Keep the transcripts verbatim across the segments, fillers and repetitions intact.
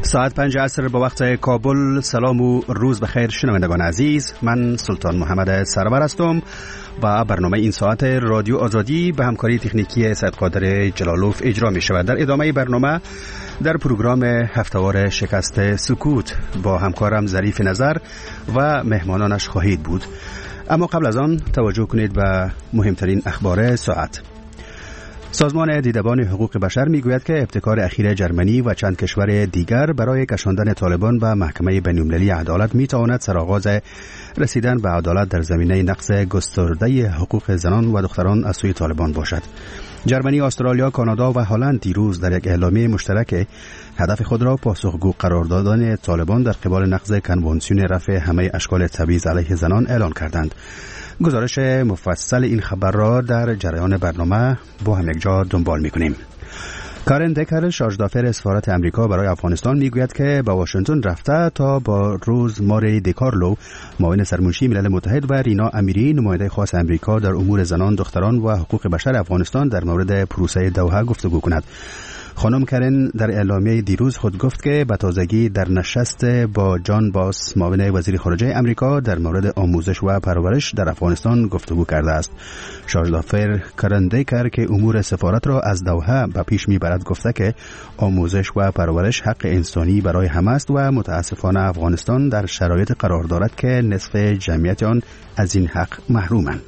ساعت پنج عصر با وقت کابل. سلام و روز بخیر شنوندگان عزیز، من سلطان محمد سرور هستم و برنامه این ساعت رادیو آزادی به همکاری تکنیکی سید قادر جلالوف اجرا می شود. در ادامه برنامه در پروگرام هفته‌وار شکست سکوت با همکارم ظریف نظر و مهمانانش خواهید بود. اما قبل از آن توجه کنید به مهمترین اخبار ساعت. سازمان دیدبان حقوق بشر میگوید که ابتکار اخیر جرمنی و چند کشور دیگر برای کشاندن طالبان به محکمه بین‌المللی عدالت میتواند سرآغاز رسیدن به عدالت در زمینه نقض گسترده حقوق زنان و دختران از سوی طالبان باشد. جرمنی، استرالیا، کانادا و هلند دیروز در یک اعلامیه مشترک هدف خود را پاسخگو قرار دادن طالبان در قبال نقض کنوانسیون رفع همه اشکال تبعیض علیه زنان اعلان کردند. گزارش مفصل این خبر را در جریان برنامه با هم یک جا دنبال می‌کنیم. کارن دکر، شارژدافر سفارت امریکا برای افغانستان میگوید که به واشنگتن رفته تا با روز ماری دیکارلو، معاون سرمنشی ملل متحد، و رینا امیری، نماینده خاص امریکا در امور زنان، دختران و حقوق بشر افغانستان در مورد پروسه دوحه گفتگو کند. خانم کرن در اعلامیه دیروز خود گفت که به تازگی در نشست با جان باس، معاون وزیر خارجه امریکا، در مورد آموزش و پرورش در افغانستان گفتگو کرده است. شارژدافر کرن دیکر که امور سفارت را از دوحه به پیش میبرد گفته که آموزش و پرورش حق انسانی برای همه است و متاسفانه افغانستان در شرایط قرار دارد که نصف جمعیت آن از این حق محرومند.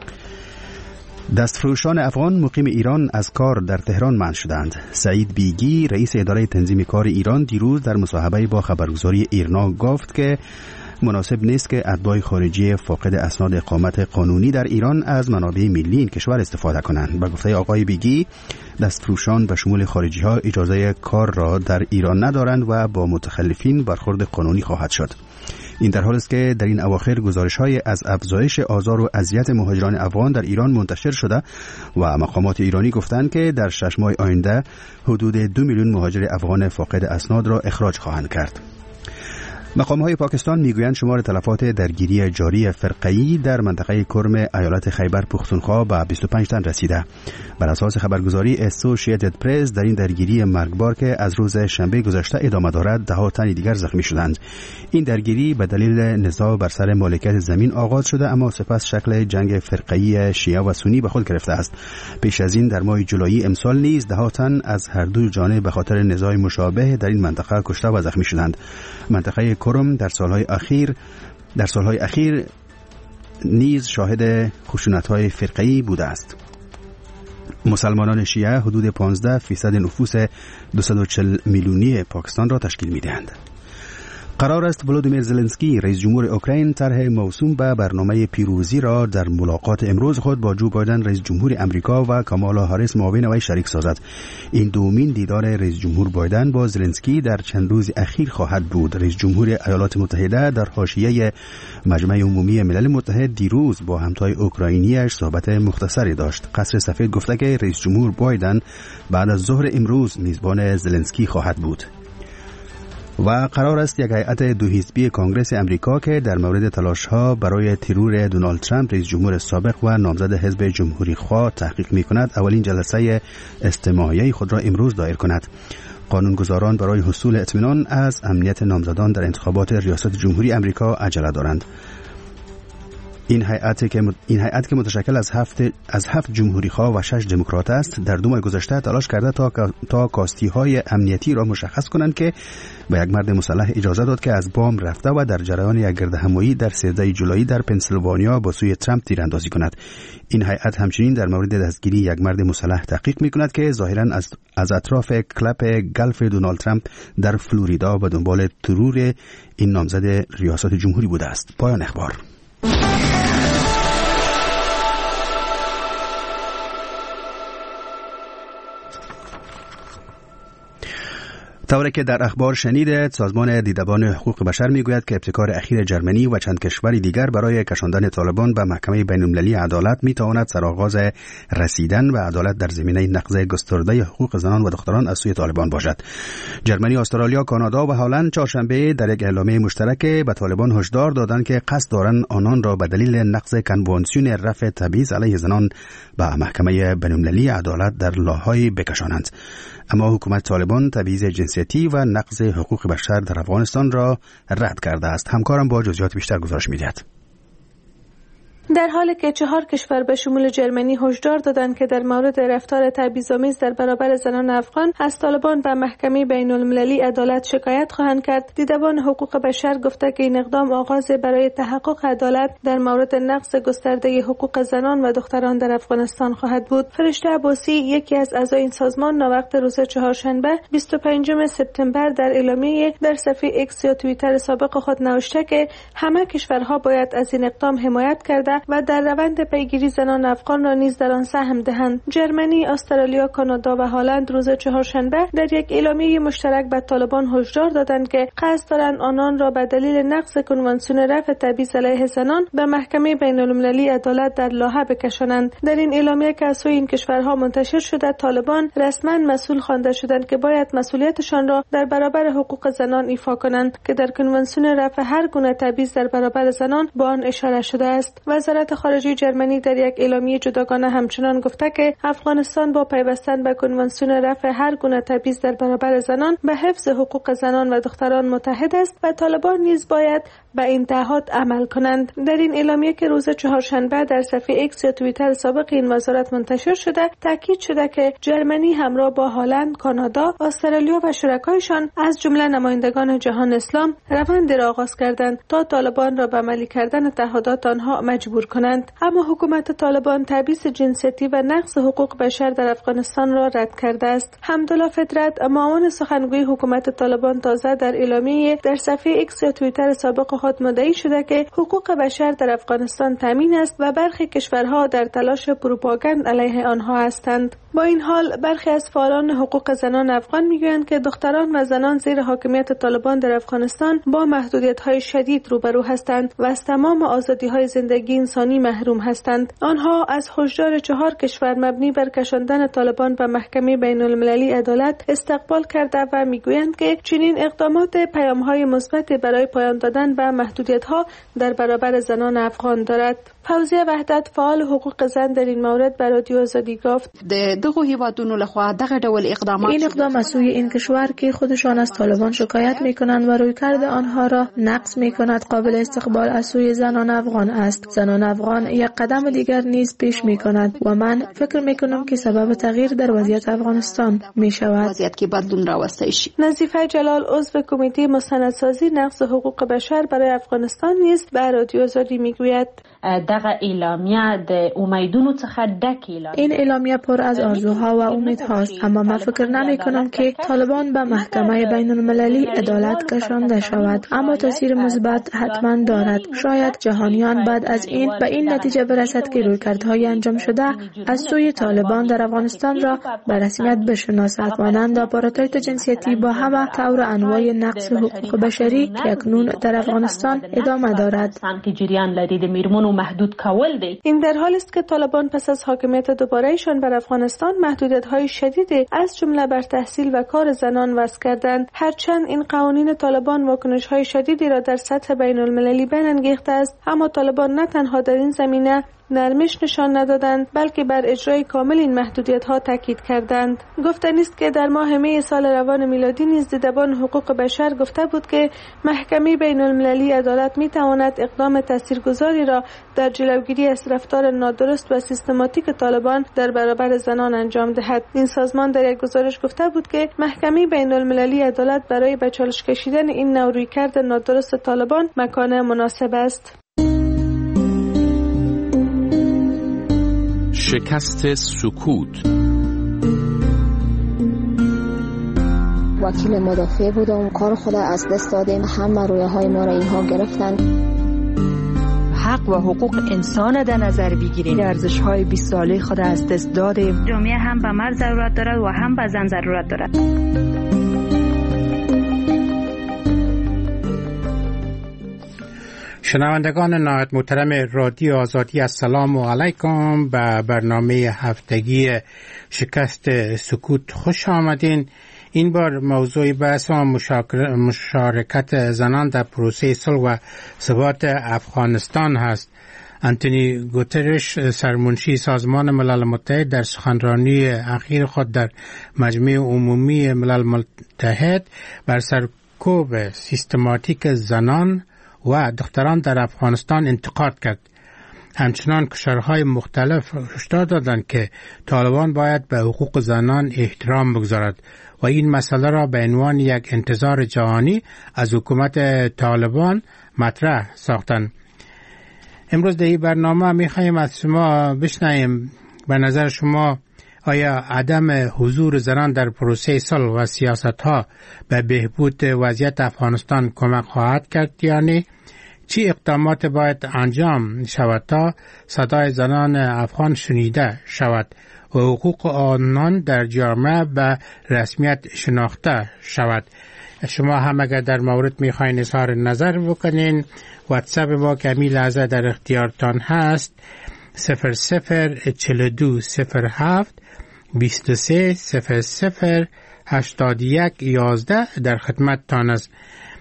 دستفروشان افغان مقیم ایران از کار در تهران منع شدند. سعید بیگی، رئیس اداره تنظیم کار ایران، دیروز در مصاحبه با خبرگزاری ایرنا گفت که مناسب نیست که اتباع خارجی فاقد اسناد اقامت قانونی در ایران از منابع ملی این کشور استفاده کنند. به گفته آقای بیگی، دستفروشان به شمول خارجی ها اجازه کار را در ایران ندارند و با متخلفین برخورد قانونی خواهد شد. این در حالی است که در این اواخر گزارش‌های از افزایش آزار و اذیت مهاجران افغان در ایران منتشر شده و مقامات ایرانی گفتند که در شش ماه آینده حدود دو میلیون مهاجر افغان فاقد اسناد را اخراج خواهند کرد. مقام‌های پاکستان میگویند شمار تلفات درگیری جاری فرقه‌ای در منطقه کرم ایالت خیبر پختونخوا به بیست و پنج تن رسیده. بر اساس خبرگزاری اسوسییتد پرس، در این درگیری مرگبار که از روز شنبه گذشته ادامه دارد، ده ها تن دیگر زخمی شدند. این درگیری به دلیل نزاع بر سر مالکیت زمین آغاز شده، اما سپس شکل جنگ فرقه‌ای شیعه و سنی به خود گرفته است. پیش از این در ماه جولای امسال نیز ده ها تن از هر دو جانب به خاطر نزاع مشابه در این منطقه کشته و زخمی شدند. منطقه کرم در سالهای اخیر در سالهای اخیر نیز شاهد خشونت‌های فرقه‌ای بوده است. مسلمانان شیعه حدود پانزده فیصد نفوس دویست و چهل میلیونی پاکستان را تشکیل می‌دهند. قرار است ولودیمیر زلنسکی، رئیس جمهور اوکراین، طرح موسوم به برنامه پیروزی را در ملاقات امروز خود با جو بایدن، رئیس جمهور امریکا، و کامالا هاریس، معاون وی، شریک سازد. این دومین دیدار رئیس جمهور بایدن با زلنسکی در چند روز اخیر خواهد بود. رئیس جمهور ایالات متحده در حاشیه مجمع عمومی ملل متحد دیروز با همتای اوکراینیش صحبت مختصری داشت. قصر سفید گفته که رئیس جمهور بایدن بعد از ظهر امروز میزبان زلنسکی خواهد بود. و قرار است یک هیئت دو حزبی کانگرس امریکا که در مورد تلاش‌ها برای ترور دونالد ترامپ، رئیس جمهور سابق و نامزد حزب جمهوری خواه، تحقیق می‌کند، اولین جلسه استماعیه خود را امروز دایر کند. قانونگذاران برای حصول اطمینان از امنیت نامزدان در انتخابات ریاست جمهوری امریکا عجله دارند. این هیئت که این هیئت که متشکل از هفت از هفت جمهوری‌خواه و شش دموکرات است، در دو ماه گذشته تلاش کرده تا تا کاستی‌های امنیتی را مشخص کنند که به یک مرد مسلح اجازه داد که از بام رفته و در جریان یک گردهمایی در سیزده جولای در پنسیلوانیا با سوی ترامپ تیراندازی کند. این هیئت همچنین در مورد دستگیری یک مرد مسلح تحقیق می‌کند که ظاهراً از از اطراف کلپ گلف دونالد ترامپ در فلوریدا به دنبال ترور این نامزد ریاست جمهوری بوده است. پایان اخبار. طوری که در اخبار شنیدید، سازمان دیدبان حقوق بشر میگوید که ابتکار اخیر جرمنی و چند کشور دیگر برای کشاندن طالبان به محکمه بین‌المللی عدالت میتواند سرآغاز رسیدن به عدالت در زمینه نقض گسترده حقوق زنان و دختران از سوی طالبان باشد. جرمنی، استرالیا، کانادا و هلند چهارشنبه در یک اعلامیه مشترک به طالبان هشدار دادند که قصد دارند آنان را به دلیل نقض کنوانسیون رفع تبعیض علیه زنان به محکمه بین‌المللی عدالت در لاهای بکشانند. اما حکومت طالبان تبعیض جنسیتی جنسیتی و نقض حقوق بشر در افغانستان را رد کرده است. همکارم با جزئیات بیشتر گزارش می‌دهد. در حالی که چهار کشور به شمول جرمنی هشدار دادند که در مورد رفتار تبعیض‌آمیز در برابر زنان افغان از طالبان به محکمه بین‌المللی عدالت شکایت خواهند کرد، دیدبان حقوق بشر گفته که این اقدام آغاز برای تحقق عدالت در مورد نقض گسترده حقوق زنان و دختران در افغانستان خواهد بود. فرشته عباسی، یکی از اعضای این سازمان، ناوقت روز چهارشنبه بیست و پنجم سپتامبر در اعلامیه در صفحه ایکس یا توییتر سابق خود نوشته که همه کشورها باید از این اقدام حمایت کرده و در روند پیگیری زنان افغان را نیز در آن سهم دهند. جرمنی، استرالیا، کانادا و هلند روز چهارشنبه در یک اعلامیه مشترک به طالبان هشدار دادند که قصد دارند آنان را به دلیل نقض کنوانسیون رفع تبعیض علیه زنان به محکمه بین‌المللی عدالت در لاهه بکشانند. در این اعلامیه که از سوی این کشورها منتشر شده، طالبان رسما مسئول خوانده شدند که باید مسئولیتشان را در برابر حقوق زنان ایفا کنند که در کنوانسیون رفع هر گونه تبعیض در برابر زنان با آن اشاره شده است. وزارت خارجه جرمنی در یک اعلامیه جداگانه همچنان گفته که افغانستان با پیوستن به کنوانسیون رفع هر گونه تبعیض در برابر زنان به حفظ حقوق زنان و دختران متحد است و طالبان نیز باید به این تعهد عمل کنند. در این اعلامیه که روز چهارشنبه در صفحه ایکس یا توییتر سابق این وزارت منتشر شده، تاکید شده که جرمنی همراه با هلند، کانادا، استرالیا و شرکایشان از جمله نمایندگان جهان اسلام روند را آغاز کردند تا طالبان را به عملی کردن تعهدات آنها مجبور کنند. اما حکومت طالبان تبعیض جنسیتی و نقض حقوق بشر در افغانستان را رد کرده است. حمدالله فطرت، معاون سخنگوی حکومت طالبان، تازه در اعلامیه در صفحه ایکس یا توییتر سابق خود مدعی شده که حقوق بشر در افغانستان تامین است و برخی کشورها در تلاش پروپاگاند علیه آنها هستند. با این حال برخی از فعالان حقوق زنان افغان میگویند که دختران و زنان زیر حاکمیت طالبان در افغانستان با محدودیت‌های شدید روبرو هستند و از تمام آزادی‌های زندگی انسانی محروم هستند. آنها از هشدار چهار کشور مبنی بر کشاندن طالبان به محکمه بین‌المللی عدالت استقبال کرده و میگویند که چنین اقدامات پیام‌های مثبت برای پایان دادن به محدودیت‌ها در برابر زنان افغان دارد. فوزیه وحدت، فعال حقوق زن، در این مورد به رادیو آزادی گفت: دغه هیوادونو لخوا دغه ډول اقدامات این اقدام از سوی این کشور که خودشان از طالبان شکایت میکنند و رویکرد آنها را نقض میکند قابل استقبال از سوی زنان افغان است. زنان افغان یک قدم دیگر نیز پیش میکند و من فکر میکنم که سبب تغییر در وضعیت افغانستان میشود. وضعیت که بدلون راوسته شي. نظیفه جلال، عضو کمیته مستندسازی نقض حقوق بشر برای افغانستان، نیز به رادیو آزادی میگوید: دغه اعلامیه د امیدونو څخه ډک اعلامیه این اعلامیه پر از آرزوها و امیدهاست، اما من فکر نمی کنم که طالبان به محکمه بین المللی عدالت کشانده شود، اما تاثیر مثبت حتما دارد. شاید جهانیان بعد از این به این نتیجه برسد که رویکردهای انجام شده از سوی طالبان در افغانستان را به رسمیت بشناسد، مانند آپارتاید جنسیتی با همه طور انواع نقض حقوق بشری که اکنون در افغانستان ادامه دارد. محدود کول دی. این در حالی است که طالبان پس از حاکمیت دوباره‌شان بر افغانستان محدودیت‌های شدیدی از جمله بر تحصیل و کار زنان وضع کردند. هرچند این قوانین طالبان واکنش‌های شدیدی را در سطح بین‌المللی برانگیخته است، اما طالبان نه تنها در این زمینه نرمش نشان ندادند، بلکه بر اجرای کامل این محدودیت‌ها تاکید کردند. گفتنی است که در ماه می سال روان میلادی نیز دیدبان حقوق بشر گفته بود که محکمه بین‌المللی عدالت می‌تواند اقدام تاثیرگذاری را در جلوگیری از رفتار نادرست و سیستماتیک طالبان در برابر زنان انجام دهد. این سازمان در یک گزارش گفته بود که محکمه بین‌المللی عدالت برای به چالش کشیدن این نوع رویکرد نادرست طالبان مکان مناسب است. شکست سکوت. وکیل مدافع بودم، کار خود از دست دادیم، همه رویه های ما را اینها گرفتن. حق و حقوق انسان در نظر بگیریم، ارزش های بیست ساله خود از دست دادیم. جامعه هم به مرد ضرورت دارد و هم به زن ضرورت دارد. شنوندگان نهایت محترم رادیو آزادی، السلام علیکم. به برنامه هفتگی شکست سکوت خوش آمدین. این بار موضوع بحث و مشارکت زنان در پروسه صلح و ثبات افغانستان هست. آنتونی گوترش سرمنشی سازمان ملل متحد در سخنرانی اخیر خود در مجمع عمومی ملل متحد بر سرکوب سیستماتیک زنان و دختران در افغانستان انتقاد کرد. همچنان کشورهای مختلف هشدار دادند که طالبان باید به حقوق زنان احترام بگذارد و این مسئله را به عنوان یک انتظار جهانی از حکومت طالبان مطرح ساختند. امروز در این برنامه می‌خوایم از شما بشنویم به نظر شما آیا عدم حضور زنان در پروسه صلح و سیاست‌ها به بهبود وضعیت افغانستان کمک خواهد کرد یا نه؟ چی اقدامات باید انجام شود تا صدای زنان افغان شنیده شود و حقوق آنان در جامعه به رسمیت شناخته شود؟ شما هم اگر در مورد میخواین اظهار نظر بکنین، واتساپ ما که می لحظه در اختیارتان هست صفر صفر چل دو صفر هفت بیست و سه صفر صفر هشتاد یک یازده در خدمت تان است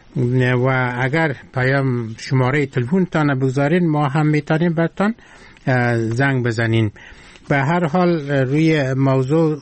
و اگر پیام شماره تلفن تان بگذارین ما هم میتونیم برتان زنگ بزنین. به هر حال روی موضوع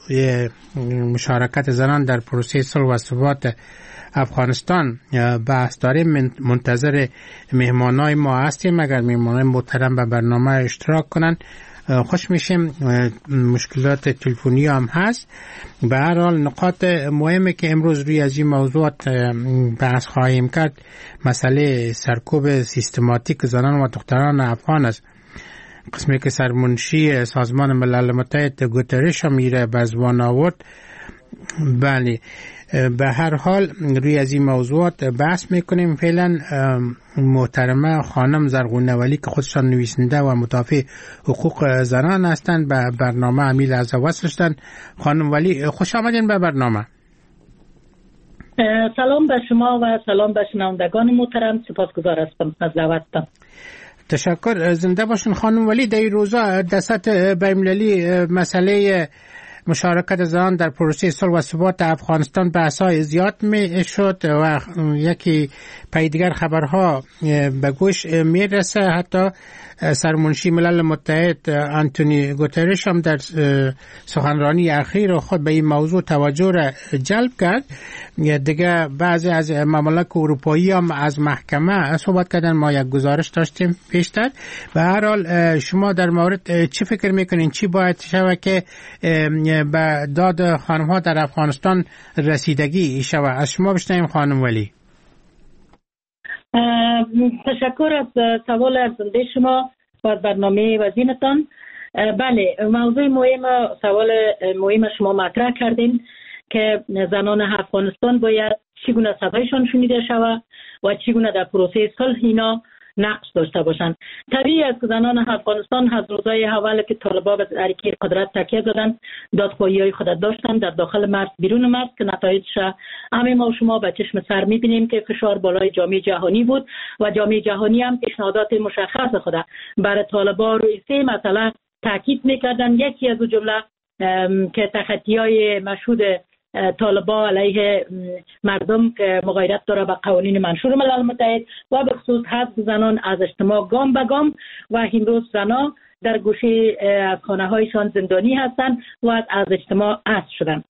مشارکت زنان در پروسه صلح و ثبات افغانستان بحث داریم. منتظر مهمانای ما هستیم. اگر مهمانای محترم به برنامه اشتراک کنن خوش میشیم. مشکلات تلفنی هم هست. به هر حال نقاط مهمی که امروز روی از این موضوعات بحث خواهیم کرد مسئله سرکوب سیستماتیک زنان و دختران افغان است. قسمی که سرمنشی سازمان ملل متحد گوترش هم میره به زبان آورد. بله، به هر حال روی از این موضوعات بحث میکنیم. فعلا محترمه خانم زرغونه ولی که خودشان نویسنده و مدافع حقوق زنان هستند به برنامه امیل از وصل شدن. خانم ولی خوش آمدین به برنامه. سلام به شما و سلام به شنوندگان محترم. سپاسگزار هستم از دعوتتان. تشکر. زنده باشین خانم ولی. در این روزا در سطح بین‌المللی مسئله مشارکت زنان در پروسه صلح و ثبات افغانستان بحث‌های زیاد می شد و یکی پای دیگر خبرها به گوش می رسه. حتی سرمنشی ملل متحد آنتونی گوترش هم در سخنرانی اخیر خود به این موضوع توجه را جلب کرد. دیگه بعضی از ممالک اروپایی هم از محکمه صحبت کردن. ما یک گزارش داشتیم پیشتر. به هر حال شما در مورد چی فکر میکنین؟ چی باید شود که به داد خانم‌ها در افغانستان رسیدگی شود؟ از شما بشنویم خانم ولی. تشکر از سوال ارزنده شما و برنامه وزینتان. بله، موضوع مهم، سوال مهم شما مطرح کردین که زنان افغانستان باید چگونه صدایشان شنیده شود و چگونه در پروسه صلح اینا نقش داشته باشند. طبیعی است که زنان افغانستان از روزهای اول که طالبان به حرکت قدرت تکیه زدند دادخواهی‌های خود داشتند در داخل مرز بیرون مرز که نتایجش همه ما و شما به چشم سر می‌بینیم که فشار بالای جامعه جهانی بود و جامعه جهانی هم پیشنهادات مشخص خود برای طالبان روی سه مسئله تاکید می‌کردند. یکی از جمله که تخطی‌های مشهود طالبان علیه مردم که مغایرت داره به قوانین منشور ملل متحد و به خصوص حذف زنان از اجتماع گام به گام و امروز زنان در گوشه از خانه هایشان زندانی هستند و از اجتماع حذف شدند.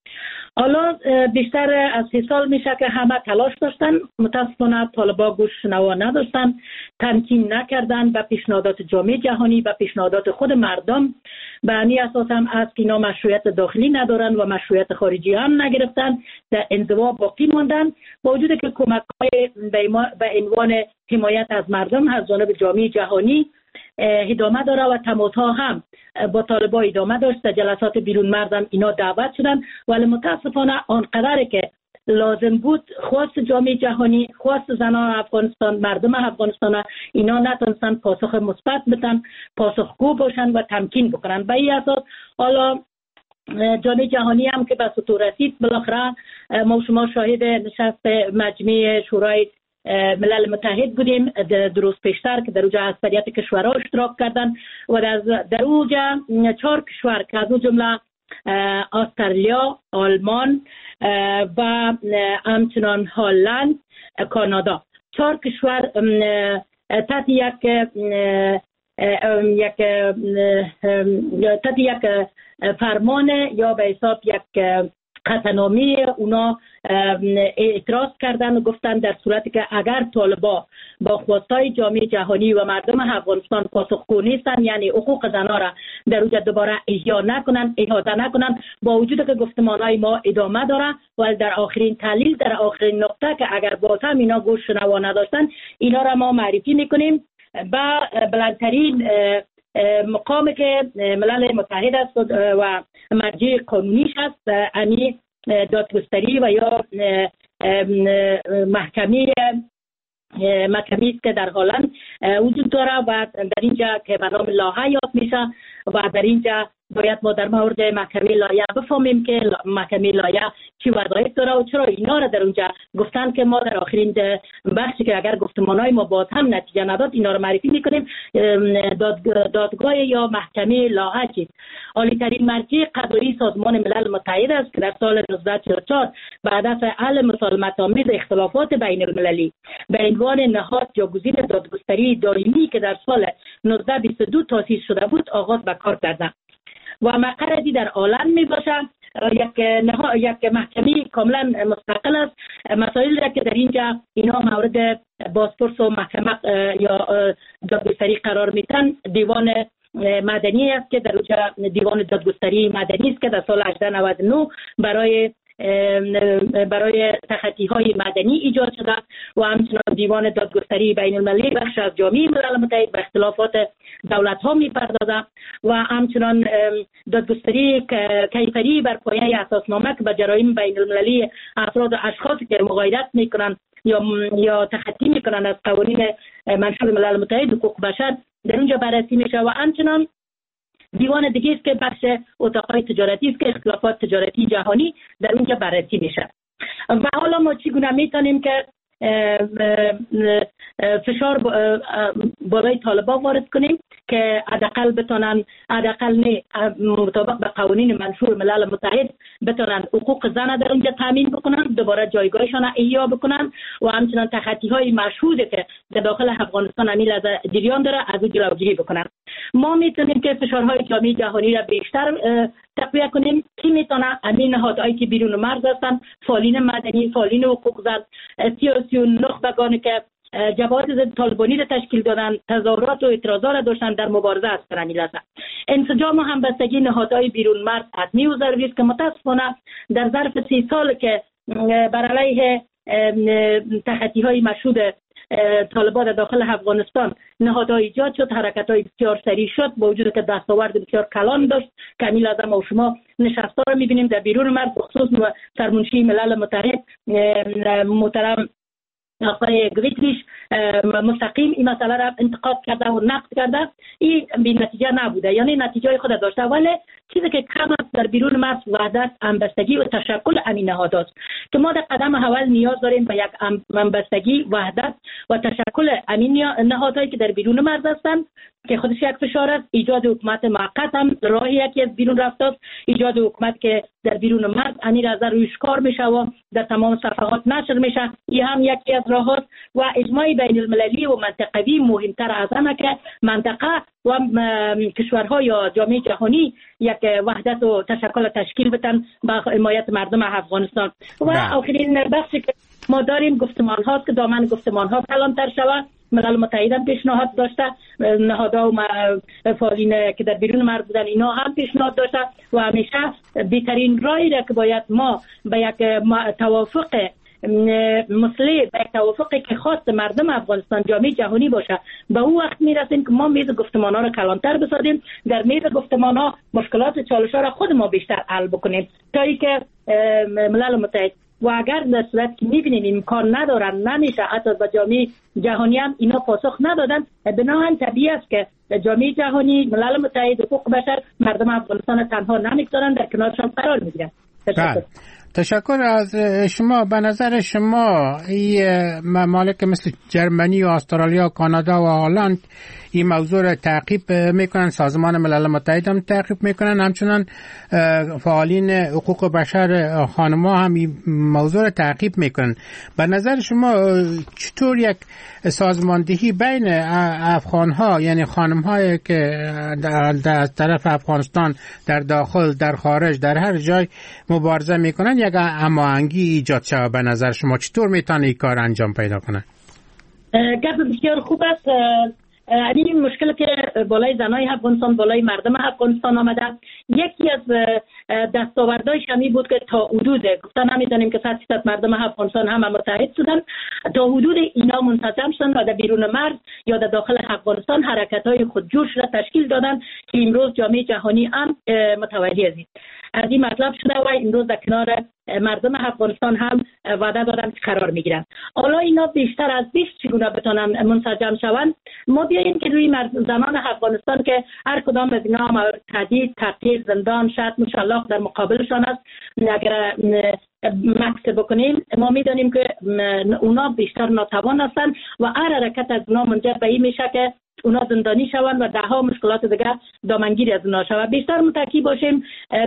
حالا بیشتر از سی سال میشه که همه تلاش داشتن، متاسفانه طالبان گوش نوا نداشتن، تمکین نکردن به پیشنهادات جامعه جهانی، به پیشنهادات خود مردم. به همین اساس هم است که اینا مشروعیت داخلی ندارن و مشروعیت خارجی هم نگرفتن، در انزوا باقی موندن، با وجود که کمک‌های به عنوان حمایت از مردم از جانب جامعه جهانی ادامه داره و تماس‌ها هم با طالبان ادامه داشت. در جلسات بیرون مرز هم اینا دعوت شدن، ولی متاسفانه آنقدر که لازم بود خواست جامعه جهانی، خواست زنان افغانستان، مردم افغانستان، اینا نتونستن پاسخ مثبت بدن، پاسخگو باشن و تمکین بکنن. به این اساس حالا جامعه جهانی هم که به سطوح رسید، بالاخره ما شما شاهد نشست مجمع شورای ملل متحد بودیم در روز پیشتر که در اوجه اکثریت کشورها اشتراک کردن و در در اوجه چهار کشور که از اون جمله استرالیا، آلمان و همچنان هلند، کانادا، چهار کشور تحت یک یک تحت یک فرمان یا به حساب یک قطعنامه اونا اعتراض کردن و گفتن در صورتی که اگر طالبا با خواستای جامعه جهانی و مردم افغانستان پاسخگو نیستن، یعنی حقوق زنان را در اونجا دوباره احیا نکنن، احاطه نکنن، با وجود که گفتمانهای ما ادامه داره، ولی در آخرین تحلیل، در آخرین نقطه که اگر باز هم اینا گوش شنوا نداشتن، اینا را ما معرفی میکنیم با بلندترین مقامی که ملل متحد است و مرجع قانونیش است، امی دادگستری و یا محکمه محکمی است که در هلند وجود داره و در اینجا که به نام لاهه یاد میشه و در اینجا باید ما در مورد محکمه لایه بفهمیم که محکمه لایه چی وظایف داره و چرا اینا را در اونجا گفتن که ما در آخرین بخشی که اگر گفتمانهای ما باز هم نتیجه نداد اینا را معرفی میکنیم. داد دادگاه یا محکمه لایه چیست؟ عالی ترین مرجع قضایی سازمان ملل متحد است که در سال نوزده صد و چهل و چهار بعد از حل مسالمت آمیز اختلافات بین المللی به عنوان نهاد جاگزین دادگستری دائمی که در سال نوزده صد و بیست و دو تأسیس شده بود آغاز به کار کرده و مقرری در آلند می باشه. یک نها یک محکمه کاملا مستقل است. مسائل را که در اینجا اینا مورد بازپرس و محکمه یا دادگستری قرار میتن دیوان مدنی است که در اونجا دیوان دادگستری مدنی است که در سال هزار و هشتصد و نود و نه برای برای تخطی های مدنی ایجاد شده و همچنان دیوان دادگستری بین المللی بخش از جامعه ملل متحد به اختلافات دولت ها می پردازد و همچنان دادگستری کیفری بر پایه اساسنامه که به جرایم بین المللی افراد و اشخاصی که مغایرت می کنند یا یا تخطی می کنند از قوانین منشور ملل متحد حقوق بشر در اونجا بررسی می شود و همچنان دیوان دیگه است که بخش اتاقهای تجارتی است که اختلافات تجارتی جهانی در اونجا بررسی میشه. و حالا ما چگونه میتونیم که فشار بالای طالبان وارد کنیم که حداقل بتونن حداقل نه مطابق به قوانین منشور ملل متحد بتونن حقوق زن در اونجا تامین بکنن، دوباره جایگاهشان احیا بکنن و همچنان تخطی های مشهوده که در داخل افغانستان امیل از جریان داره از او جلوگیری بکنن. ما میتونیم که فشارهای جامعه جهانی را بیشتر تقویت کنیم. کی میتونه؟ همین نهادهایی که بیرون مرز هستن، فعالین مدنی، فعالین حقوق زن، سیاسی و نخبگانی که جبهات ضد طالبانی را تشکیل دادن، تظاهرات و اعتراضات را داشتن در مبارزه است امیل است. انسجام و همبستگی نهادهای بیرون مرز حتمی و ضروری است که متاسفانه در ظرف سی سال که بر علیه تخطی های مشهود طالبان در داخل افغانستان نهادهای ایجاد شد، حرکت‌های بسیار سریع شد با وجود که دستاورد بسیار کلان داشت. کمیل از ما و شما نشسته را می‌بینیم در بیرون مرز، بخصوص سرمنشی ملل متحد محترم آقای گریتریش مستقیم این مسئله را انتقاد کرده و نقد کرده. این بی نتیجه نبوده، یعنی نتیجه خود داشته، ولی چیزی که کم است در بیرون مرز وحدت، همبستگی و تشکل همین نهادهاست که ما در قدم اول نیاز داریم به یک همبستگی، وحدت و تشکل همین نهادهایی که در بیرون مرز هستند که خودش یک فشار است. ایجاد حکومت موقت هم راهی یکی از بیرون رفته است. ایجاد حکومت که در بیرون مرز امیر از رویش کار میشه و در تمام صفحات نشر میشه، این هم یکی از راه‌هاست. و اجماع بین المللی و منطقوی مهمتر از همه که منطقه و کشورها یا جامعه جهانی یک وحدت و تشکل تشکیل بدن با حمایت مردم افغانستان. و آخرین بخشی که ما داریم گفتمان هاست که دامن گفتمان ها کلانتر شود. ملل متحد هم پیشنهاد داشته، نهادها و فعالین که در بیرون مرز بودن اینا هم پیشنهاد داشته و همیشه بهترین راهی را که باید ما به یک توافق مسئله به توافقی که خواست مردم افغانستان جامعه جهانی باشه به او وقت میرسیم که ما میز گفتمان ها را کلانتر بسازیم، در میز گفتمان ها مشکلات چالش ها را خود ما بیشتر حل بکنیم تا اینکه ملل متحد و اگر در صورت که میبینیم امکان ندارن نمیشه حتی با جامعه جهانی هم اینا پاسخ ندادن، بنابراین طبیعی است که جامعه جهانی ملل متحد حقوق بشر مردم افغانستان تنها نمیگذارن، در کنارشان قرار میگیرن. بله، تشکر از شما. به نظر شما این ممالک مثل جرمنی و استرالیا و کانادا و هلند این موضوع را تعقیب میکنن، سازمان ملل متحد هم تعقیب میکنن، همچنان فعالین حقوق بشر خانم‌ها هم این موضوع را تعقیب میکنن. به نظر شما چطور یک سازماندهی بین افغان‌ها، یعنی خانم‌هایی که از طرف افغانستان در داخل، در خارج، در هر جای مبارزه میکنن، یک هماهنگی ایجاد شود؟ به نظر شما چطور میتونه این کار انجام پیدا کنه؟ گپ بسیار خوب است. این مشکل که بالای زنای افغانستان، بالای مردم افغانستان آمده، یکی از دستاوردهایش همی بود که تا حدود گفتن نمی‌دانیم که صد درصد مردم افغانستان هم متحد شدن، تا حدود اینا منسجم شدن و در بیرون مرز یا در داخل افغانستان حرکت‌های خودجوش را تشکیل دادن که امروز جامعه جهانی هم متوجه است. از این مطلب شده و امروز در کنار مردم افغانستان هم وعده دادن که قرار میگیرن. حالا اینا بیشتر از بیش چگونه بتونن منسجم شوند؟ ما بیاییم که روی زنان افغانستان که هر کدام از اینا مورد تهدید، تحقیر، زندان، شتم و شلاق در مقابلشان است، اگر مکس بکنیم ما میدانیم که اونا بیشتر ناتوان هستند و هر حرکت از اونا منجر به این میشه که اونا زندانی شوند و دهها مشکلات دیگر دامنگیری از اونا شود. بیشتر متکی باشیم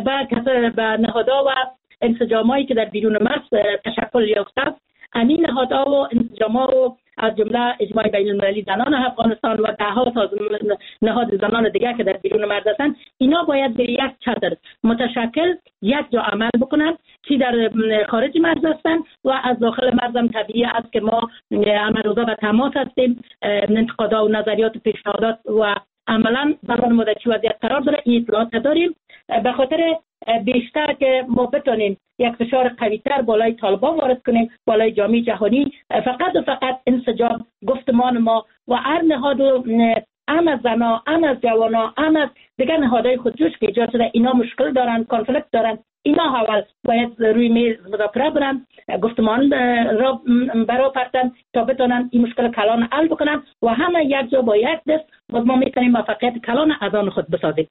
به به نهادها و انسجامایی که در بیرون مرز تشکل یافته. همین نهادها و انسجامها و از جمله اجماع بین المللی زنان افغانستان و دهها نهاد زنان دیگر که در بیرون مرز هستند، اینا باید به یک چتر متشکل یک جا عمل بکنند، چی در خارج مرز هستند و از داخل مرز هم طبیعی است که ما عمل‌ها و تماس هستیم، انتقادات و نظریات و پیشنهادات و عملا زمان مدتی وضعیت قرار داره، این اطلاعات داریم. به خاطر بیشتر که ما بتونیم یک فشار قوی‌تر بالای طالبان وارد کنیم، بالای جامعه جهانی، فقط و فقط انسجام گفتمان ما و هر نهاد و هم از زنا، هم از جوانا، هم از دیگر نهادهای خودجوش که ایجاد شده، اینا مشکل دارن، کانفلیکت دارن، اینا اول باید روی میز مذاکره برن، گفتمان را برا پرتن تا بتونن این مشکل کلان حل بکنن و همه یک جا با یک دست باز ما میتونیم موفقیت کلان از آن خود بسازیم.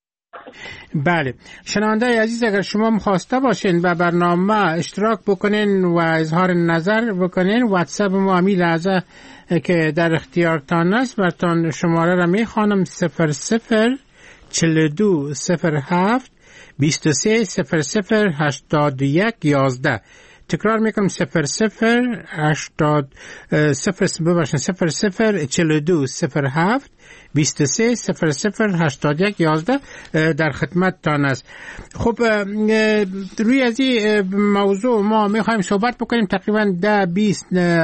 بله، شنونده عزیز، اگر شما مخواسته باشین و برنامه اشتراک بکنین و اظهار نظر بکنین، واتساپ ما همی لحظه که در اختیارتان است، براتون شماره را میخوانم: صفر صفر چل دو صفر هفت بیست و سه صفر صفر هشتاد و یک یازده. تکرار میکنم: صفر صفر هشتاد صفر ببخشید صفر صفر چل دو صفر هفت بیست و سه صفر صفر هشتاد و یک یازده در خدمت تان است. خب روی از این موضوع ما میخوایم صحبت بکنیم. تقریبا ده بیست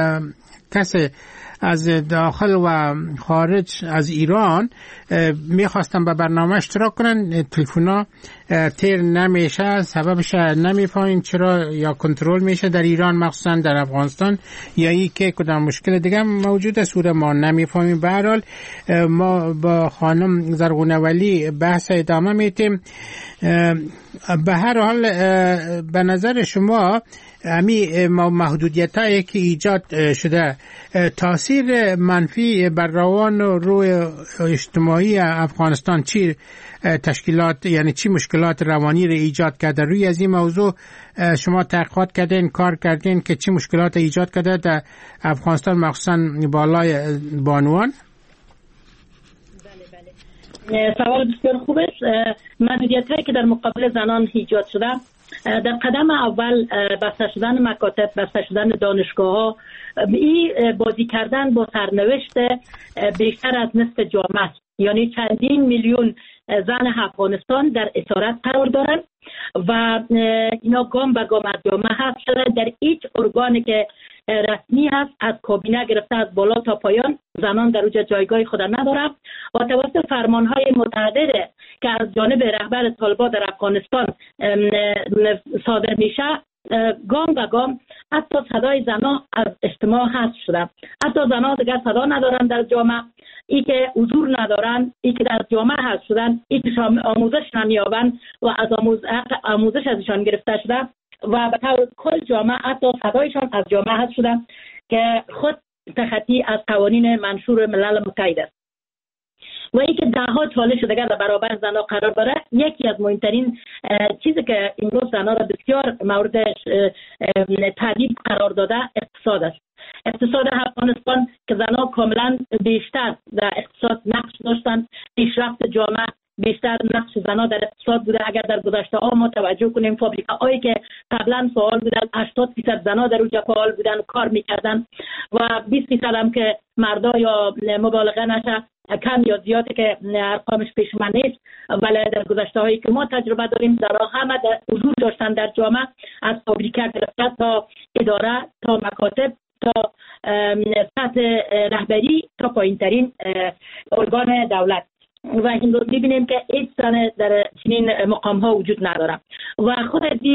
کس از داخل و خارج از ایران میخواستن به برنامه اشتراک کنن، تلفونا تیر نمیشه، سببش نمیفهمیم چرا، یا کنترل میشه در ایران مخصوصا در افغانستان، یا ای که کدام مشکل دیگه موجود است و ما نمیفهمیم. به هر حال ما با خانم زرغونه ولی بحث ادامه میتیم. به هر حال به نظر شما امی محدودیت هایی که ایجاد شده تاثیر منفی بر روان و روی اجتماعی افغانستان چی تشکیلات، یعنی چی مشکلات روانی را ایجاد کرده؟ روی از این موضوع شما تحقیقات کردین، کار کردین که چی مشکلات ایجاد کرده در افغانستان مخصوصا بالای بانوان؟ سوال بسیار خوب است. محدودیت هایی که در مقابل زنان ایجاد شده، در قدم اول بسته شدن مکاتب، بسته شدن دانشگاه ها، این بازی کردن با سرنوشت بیشتر از نصف جامعه، یعنی چندین میلیون زن افغانستان در اسارت قرار دارند و اینا گام به گام از جامعه حذف شدن. در هیچ ارگانی که رسمی هست، از کابینه گرفته از بالا تا پایان، زنان در اوج جایگاه خود ندارند و توسط فرمانهای متعدد که از جانب رهبر طالبان در افغانستان صادر میشه، گام به گام حتی صدای زنان از اجتماع حذف شده. حتی زنان دیگر صدا ندارن در جامعه، ای که حضور ندارن، ای که در جامعه حذف شدن، ای که آموزش نمیابن و از آموز... آموزش ازشان گرفته شده و به طور کل جامعه حتی صدایشان از جامعه حذف شده که خود تخطی از قوانین منشور ملل متحد است. و اینکه ده ها چالش دیگر در برابر زنها قرار داره. یکی از مهمترین چیزی که امروز زنها را بسیار موردش تهدید قرار داده اقتصاد است. اقتصاد افغانستان که زنها کاملا بیشتر در اقتصاد نقش داشتند، پیشرفت جامعه بیشتر نقش زنها در اقتصاد بوده. اگر در گذشته ها ما توجه کنیم فابریکاهایی که قبلا فعال بودن هشتاد درصد زنها در اونجا فعال بودن، کار میکردن و بیست درصد هم که مردا یا مبالغه نشه کم یا زیاده که ارقامش پیش من نیست، ولی در گذشته هایی که ما تجربه داریم زنها همه در حضور داشتن در جامعه، از فابریکه گرفته تا اداره تا مکاتب تا سطح رهبری تا پایین ترین ارگان دولت. و این رو میبینیم که هیچ زن در چنین مقام ها وجود نداره و خود از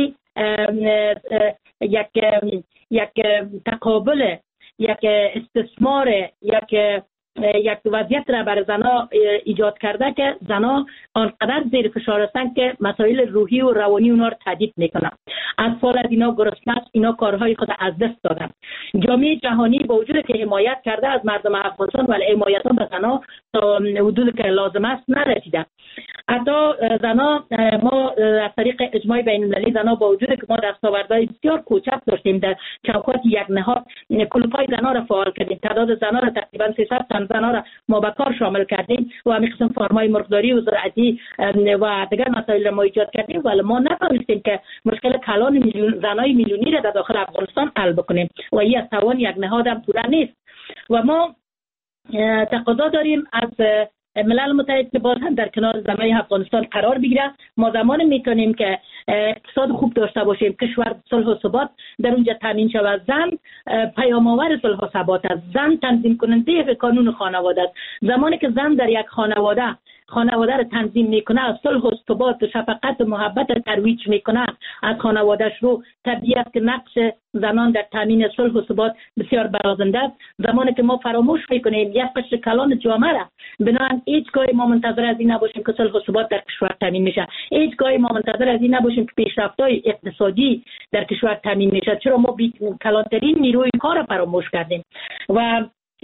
یک یک تقابل، یک استثمار، یک یک وضعیت را بر زنها ایجاد کرده که زنها آنقدر زیر فشار هستند که مسائل روحی و روانی اونا را تهدید میکنن. اطفال از اینا گرسنه است، اینا کارهای خود از دست دادن. جامعه جهانی با وجود که حمایت کرده از مردم افغانستان ولی حمایت به زنها تا حدودی که لازم است نرسیده. حتی زنها ما از طریق اجماع بین المللی زنها با وجود که ما دستاوردهای بسیار کوچک داشتیم در چوکات یک نهاد کلوپای زنها را فعال کردیم، تعداد زنها را تقریبا سیصد تن زنها را ما به کار شامل کردیم و همین قسم فرمای مرغداری و زراعتی و دیگر مسائل را ما ایجاد کردیم ولی ما نتونستیم که مشکل کلان میلیون زنای میلیونی را در داخل افغانستان حل بکنیم و این از توان یک نهاد هم پوره نیست. و ما تقاضا داریم از ملل متحد که باز هم در کنار زمینه افغانستان قرار بگیره. ما زمان میتونیم که اقتصاد خوب داشته باشیم، کشور صلح و ثبات در اونجا تامین شود. زن پیام آور صلح و ثبات است، زن تنظیم کننده قانون خانواده است. زمانی که زن در یک خانواده خانواده را تنظیم میکنه، از صلح و ثبات و شفقت و محبت را ترویج میکنه از خانوادهش رو، طبیعی است که نقش زنان در تامین صلح و ثبات بسیار برازنده است. زمانی که ما فراموش میکنیم یک قشر کلان جامعه را، بنابراین هیچگاه ما منتظر از این نباشیم که صلح و ثبات در کشور تامین میشه، هیچگاه ما منتظر از این نباشیم که پیشرفت‌های اقتصادی در کشور تامین میشه، چرا ما کلانترین نیروی کار را فراموش کردیم. و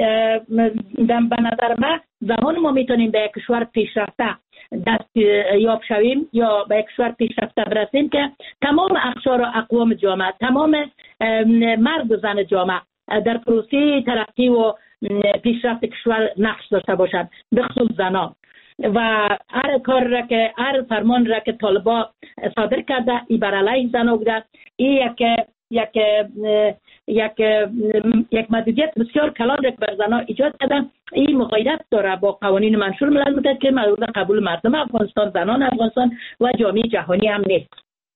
به نظر من زمان ما میتونیم به یک کشور پیشرفته دست یاب شویم یا به یک کشور پیشرفته برسیم که تمام اقشار و اقوام جامعه، تمام مرد و زن جامعه در پروسه ترقی و پیشرفت کشور نقش داشته باشند، به خصوص زنان. و هر کار را که هر فرمان را که طالبا صادر کرده ای بر علیه زنان بوده، این یک یک یک یک محدودیت بسیار کلان را که بر زنان ایجاد کردن. این مغایرت داره با قوانین منشور ملل متحد که مورد قبول مردم افغانستان، زنان افغانستان و جامعه جهانی هم نیست.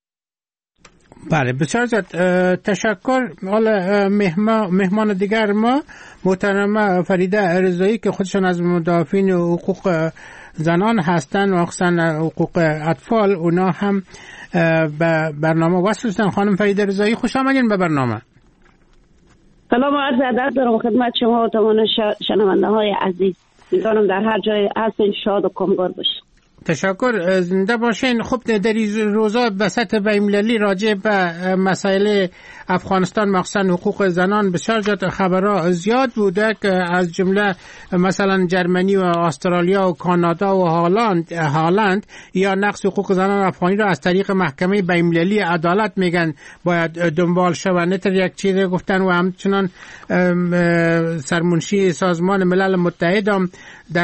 بله، بسیار زیاد تشکر. حالا مهمان مهمان دیگر ما محترمه فریده رضایی که خودشان از مدافعین حقوق زنان هستند و خصوصا حقوق اطفال، اونا هم به برنامه وصل هستند. خانم فریده رضایی، خوش آمدین به برنامه. سلام و عرض ادب دارم خدمت شما و تمام شنونده های عزیز. می‌دانم در هر جای هستین شاد و کامگار باشین. تشکر، زنده باشین. خب در این روزا به سطح بین‌المللی راجع به مسائل افغانستان مخصوصا حقوق زنان بسیار زیاد خبرها زیاد بوده که از جمله مثلا جرمنی و استرالیا و کانادا و هالند هالند یا نقض حقوق زنان افغانی را از طریق محکمه بین‌المللی عدالت میگن باید دنبال شود. نتر یک چیز گفتن و همچنان سرمنشی سازمان ملل متحد هم در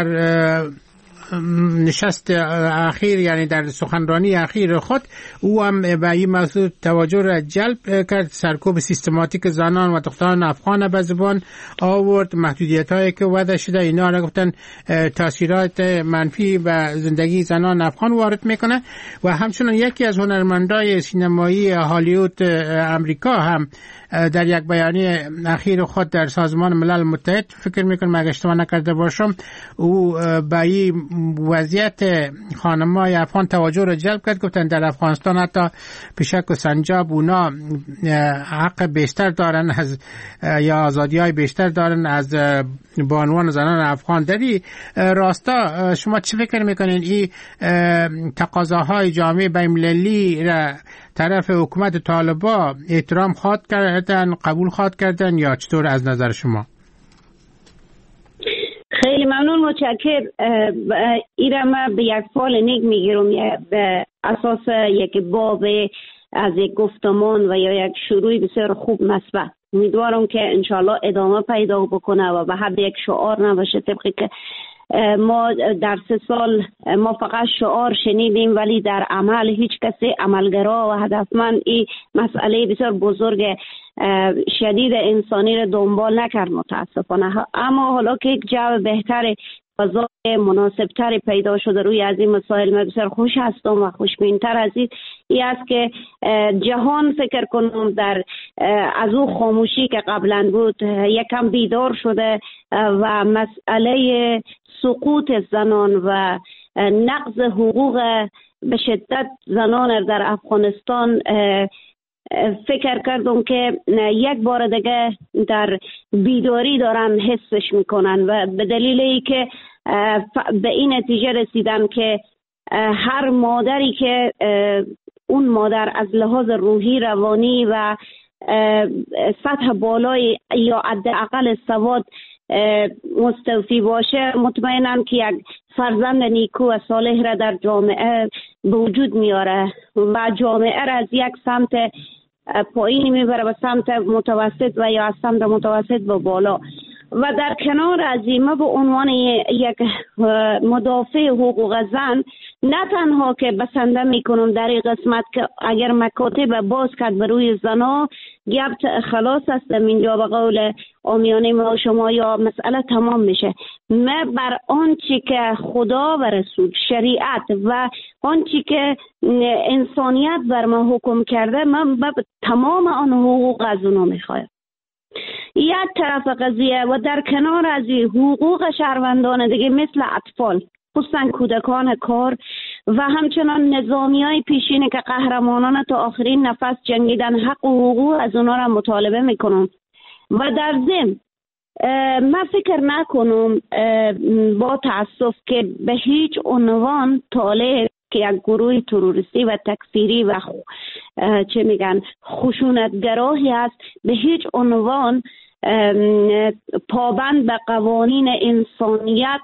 نشست اخیر، یعنی در سخنرانی اخیر خود، او هم به این موضوع توجه را جلب کرد. سرکوب سیستماتیک زنان و دختران افغان به زبان آورد، محدودیت هایی که وضع شده اینا را گفتن تاثیرات منفی به زندگی زنان افغان وارد میکنه. و همچنان یکی از هنرمندای سینمایی هالیوود امریکا هم در یک بیانیه اخیر خود در سازمان ملل متحد، فکر میکنم اگه اشتباه نکرده باشم، او به این وضعیت خانم‌های افغان توجه را جلب کرد. گفتن در افغانستان حتی پیشک و سنجاب اونا حق بیشتر دارن از یا آزادی‌های بیشتر دارن از بانوان زنان افغان. در این راستا شما چه فکر میکنین این تقاضاهای جامعه بین‌المللی را طرف حکومت طالبا احترام خواد کردن، قبول خواد کردن یا چطور از نظر شما؟ خیلی ممنون متشکر. ایرم به یک فال نیک میگیرم به اساس یک باب از یک گفتمان و یا یک شروع بسیار خوب مثبت. امیدوارم که انشالله ادامه پیدا بکنه و به حد یک شعار نباشه، طبقی که ما در سه سال ما فقط شعار شنیدیم ولی در عمل هیچ کسی عملگرا و هدفمند این مسئله بسیار بزرگ شدید انسانی را دنبال نکرد متاسفانه. اما حالا که یک جو بهتر فضای مناسبتری پیدا شده روی از این مسائل، من بسیار خوش هستم و خوشبینتر از این ای است که جهان فکر کنم در از او خاموشی که قبلا بود یکم بیدار شده و مسئله سقوط زنان و نقض حقوق به شدت زنان در افغانستان فکر کردم که یک بار دیگه در بیداری دارن حسش میکنن و به دلیل ای که به این نتیجه رسیدن که هر مادری که اون مادر از لحاظ روحی، روانی و سطح بالای یا حداقل سواد مستوفی باشه، مطمئنم که یک فرزند نیکو و صالح را در جامعه به وجود میاره و جامعه را از یک سمت پایین میبره به سمت متوسط و یا از سمت متوسط به بالا. و در کنار از این به عنوان یک مدافع حقوق زن نه تنها که بسنده میکنم در این قسمت که اگر مکاتب باز کرد بر روی زنا گفت خلاص است اینجا به قول عامیانه ما شما یا مسئله تمام میشه. من بر آنچه که خدا و رسول، شریعت و آنچه که انسانیت بر ما حکم کرده، من به تمام آن حقوق از اونو میخوایم. یک طرف قضیه و در کنار از حقوق شهروندان دیگه مثل اطفال، خصوصا کودکان کار و همچنان نظامی های پیشینه که قهرمانان تا آخرین نفس جنگیدن، حق و حقوق از اونا را مطالبه میکنم. و در ضمن من فکر نکنم با تاسف که به هیچ عنوان طالع که یک گروه تروریستی و تکفیری و چه میگن خشونتگراهی است، به هیچ عنوان پابند به قوانین انسانیت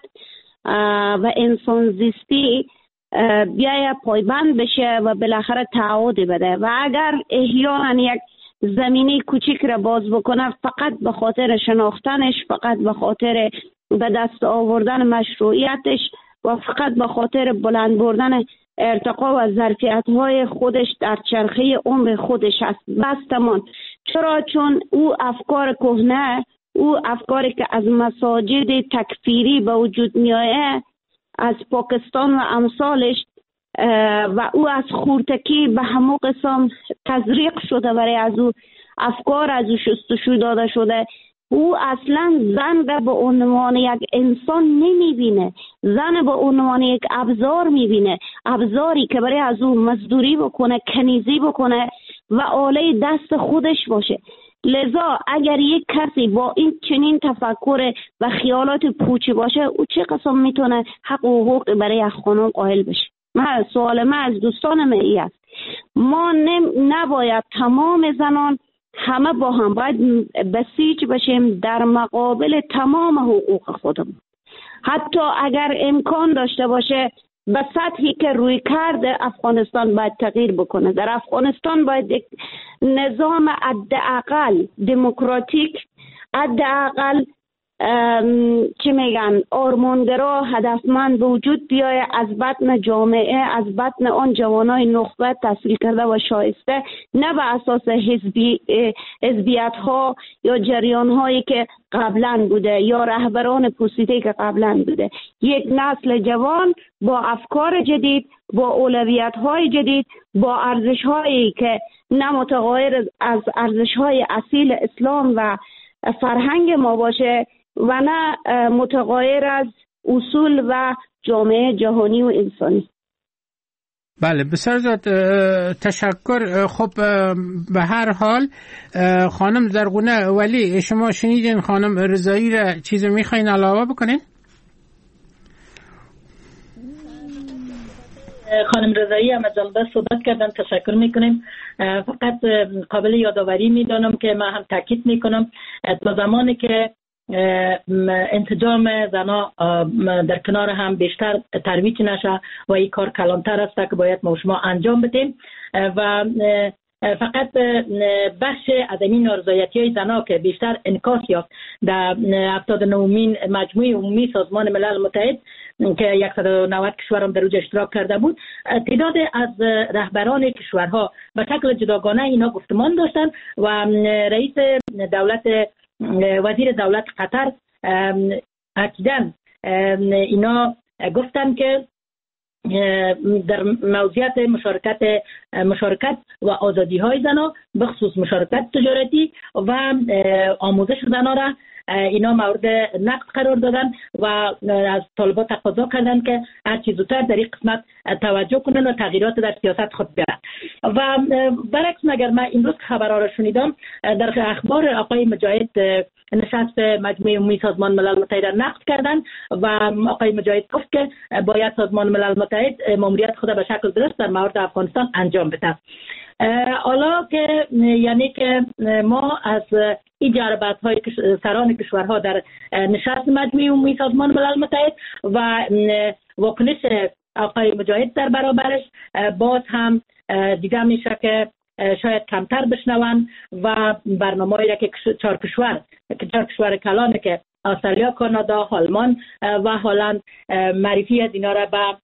و انسان زیستی بیاید پایبند بشه و بالاخره تعهد بده. و اگر احیانا یک زمینی کوچیک را باز بکنه فقط به خاطر شناختنش، فقط به خاطر به دست آوردن مشروعیتش و فقط به خاطر بلند بردن ارتقا و ظرفیت‌های خودش در چرخه عمر خودش است، بس تمام. چرا؟ چون او افکار کهنه، او افکاری که از مساجد تکفیری به وجود میآید از پاکستان و امثالش و او از خورتکی به همو قسم تزریق شده برای از او افکار از او شستشو داده شده. او اصلا زن را به عنوان یک انسان نمیبینه، زن به عنوان یک ابزار میبینه، ابزاری که برای از او مزدوری بکنه، کنیزی بکنه و آله دست خودش باشه. لذا اگر یک کسی با این چنین تفکر و خیالات پوچی باشه، او چه قسم میتونه حق و حقوق برای یک خانم قائل بشه؟ من سوال من از دوستان من این است، ما نباید تمام زنان همه با هم باید بسیج بشیم در مقابل تمام حقوق خودمون، حتی اگر امکان داشته باشه به سطحی که روی کرده افغانستان باید تغییر بکنه. در افغانستان باید یک نظام حداقل دموکراتیک، حداقل چی میگن آرمانگرا، هدفمند به وجود بیاید از بطن جامعه، از بطن آن جوانای نخبه تحصیل کرده و شایسته، نه به اساس حزبی حزبیت ها یا جریان هایی که قبلا بوده یا رهبران پوسیده که قبلا بوده. یک نسل جوان با افکار جدید، با اولویت های جدید، با ارزش هایی که نه متغایر از ارزش های اصیل اسلام و فرهنگ ما باشه و نه متغایر از اصول و جامعه جهانی و انسانی. بله بسیار زیاد تشکر. خب به هر حال خانم زرغونه ولی شما شنیدین خانم رضایی را چیز میخواین علاوه بکنین؟ خانم رضایی هم از جلده صحبت کردن، تشکر میکنیم. فقط قابل یادآوری میدانم که من هم تاکید میکنم تا زمانی که انسجام زنا در کنار هم بیشتر ترویج نشه و این کار کلانتر است که باید ما شما انجام بدیم و فقط بخش از این نارضایتی های زنا که بیشتر انعکاس یافت در هفتاد و نهمین مجموعه عمومی سازمان ملل متحد که صد و نود کشور هم در اوج اشتراک کرده بود، تعداد از رهبران کشورها به شکل جداگانه اینا گفتمان داشتن و رئیس دولت وزیر دولت قطر اکیداً اینا گفتن که در موضوعات مشارکت مشارکت و آزادی های زنان به خصوص مشارکت تجارتی و آموزش زنان را اینا مورد نقد قرار دادن و از طالبان تقاضا کردن که هر چیز زودتر در این قسمت توجه کنن و تغییرات در سیاست خود بیارن. و برعکس اگر من امروز خبرها را شنیدم، در اخبار آقای مجاهد نشست مجموعه عمومی سازمان ملل متحد نقد کردن و آقای مجاهد گفت که باید سازمان ملل متحد ماموریت خود به شکل درست در مورد افغانستان انجام بده. حالا که یعنی که ما از این جربت های سران کشورها در نشست مجموعه عمومی سازمان ملل متحد و واکنش آقای مجاهد در برابرش باز هم دیده میشه که شاید کمتر بشنون و برنامه‌ای که چهار کشور چهار کشور کلانه که استرالیا، کانادا، آلمان و هلند معرفی از اینا را به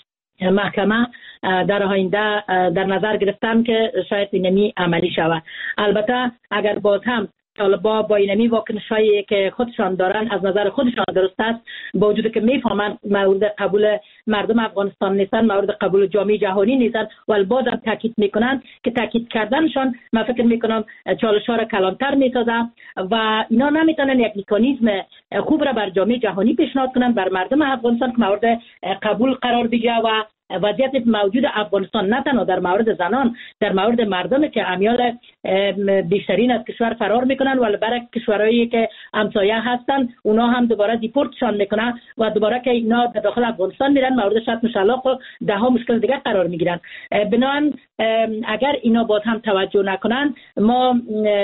محکمه در آینده در نظر گرفتم که شاید اینمی عملی شود. البته اگر باز هم طالبا با اینمی واکنش‌هایی که خودشان دارن از نظر خودشان درست است، با وجودی که میفهمن مورد قبول مردم افغانستان نیستن، مورد قبول جامعه جهانی نیستن، ولی بازم تاکید میکنن که تاکید کردنشان من فکر میکنم چالش‌ها را کلانتر میسازه و اینا نمیتونن یک مکانیزم خوب را بر جامعه جهانی پیشنهاد کنن بر مردم افغانستان که مورد قبول قرار بگیره و وضعیت موجود افغانستان نه تنها در مورد زنان، در مورد مردم که امیال بیشترین از کشور فرار میکنن ولی برای کشورهایی که همسایه هستن اونا هم دوباره دیپورتشان میکنن و دوباره که اینا در داخل افغانستان میرن مورد شتم شلاق و ده ها مشکل دیگه قرار میگیرن. بنابراین اگر اینا باز هم توجه نکنن ما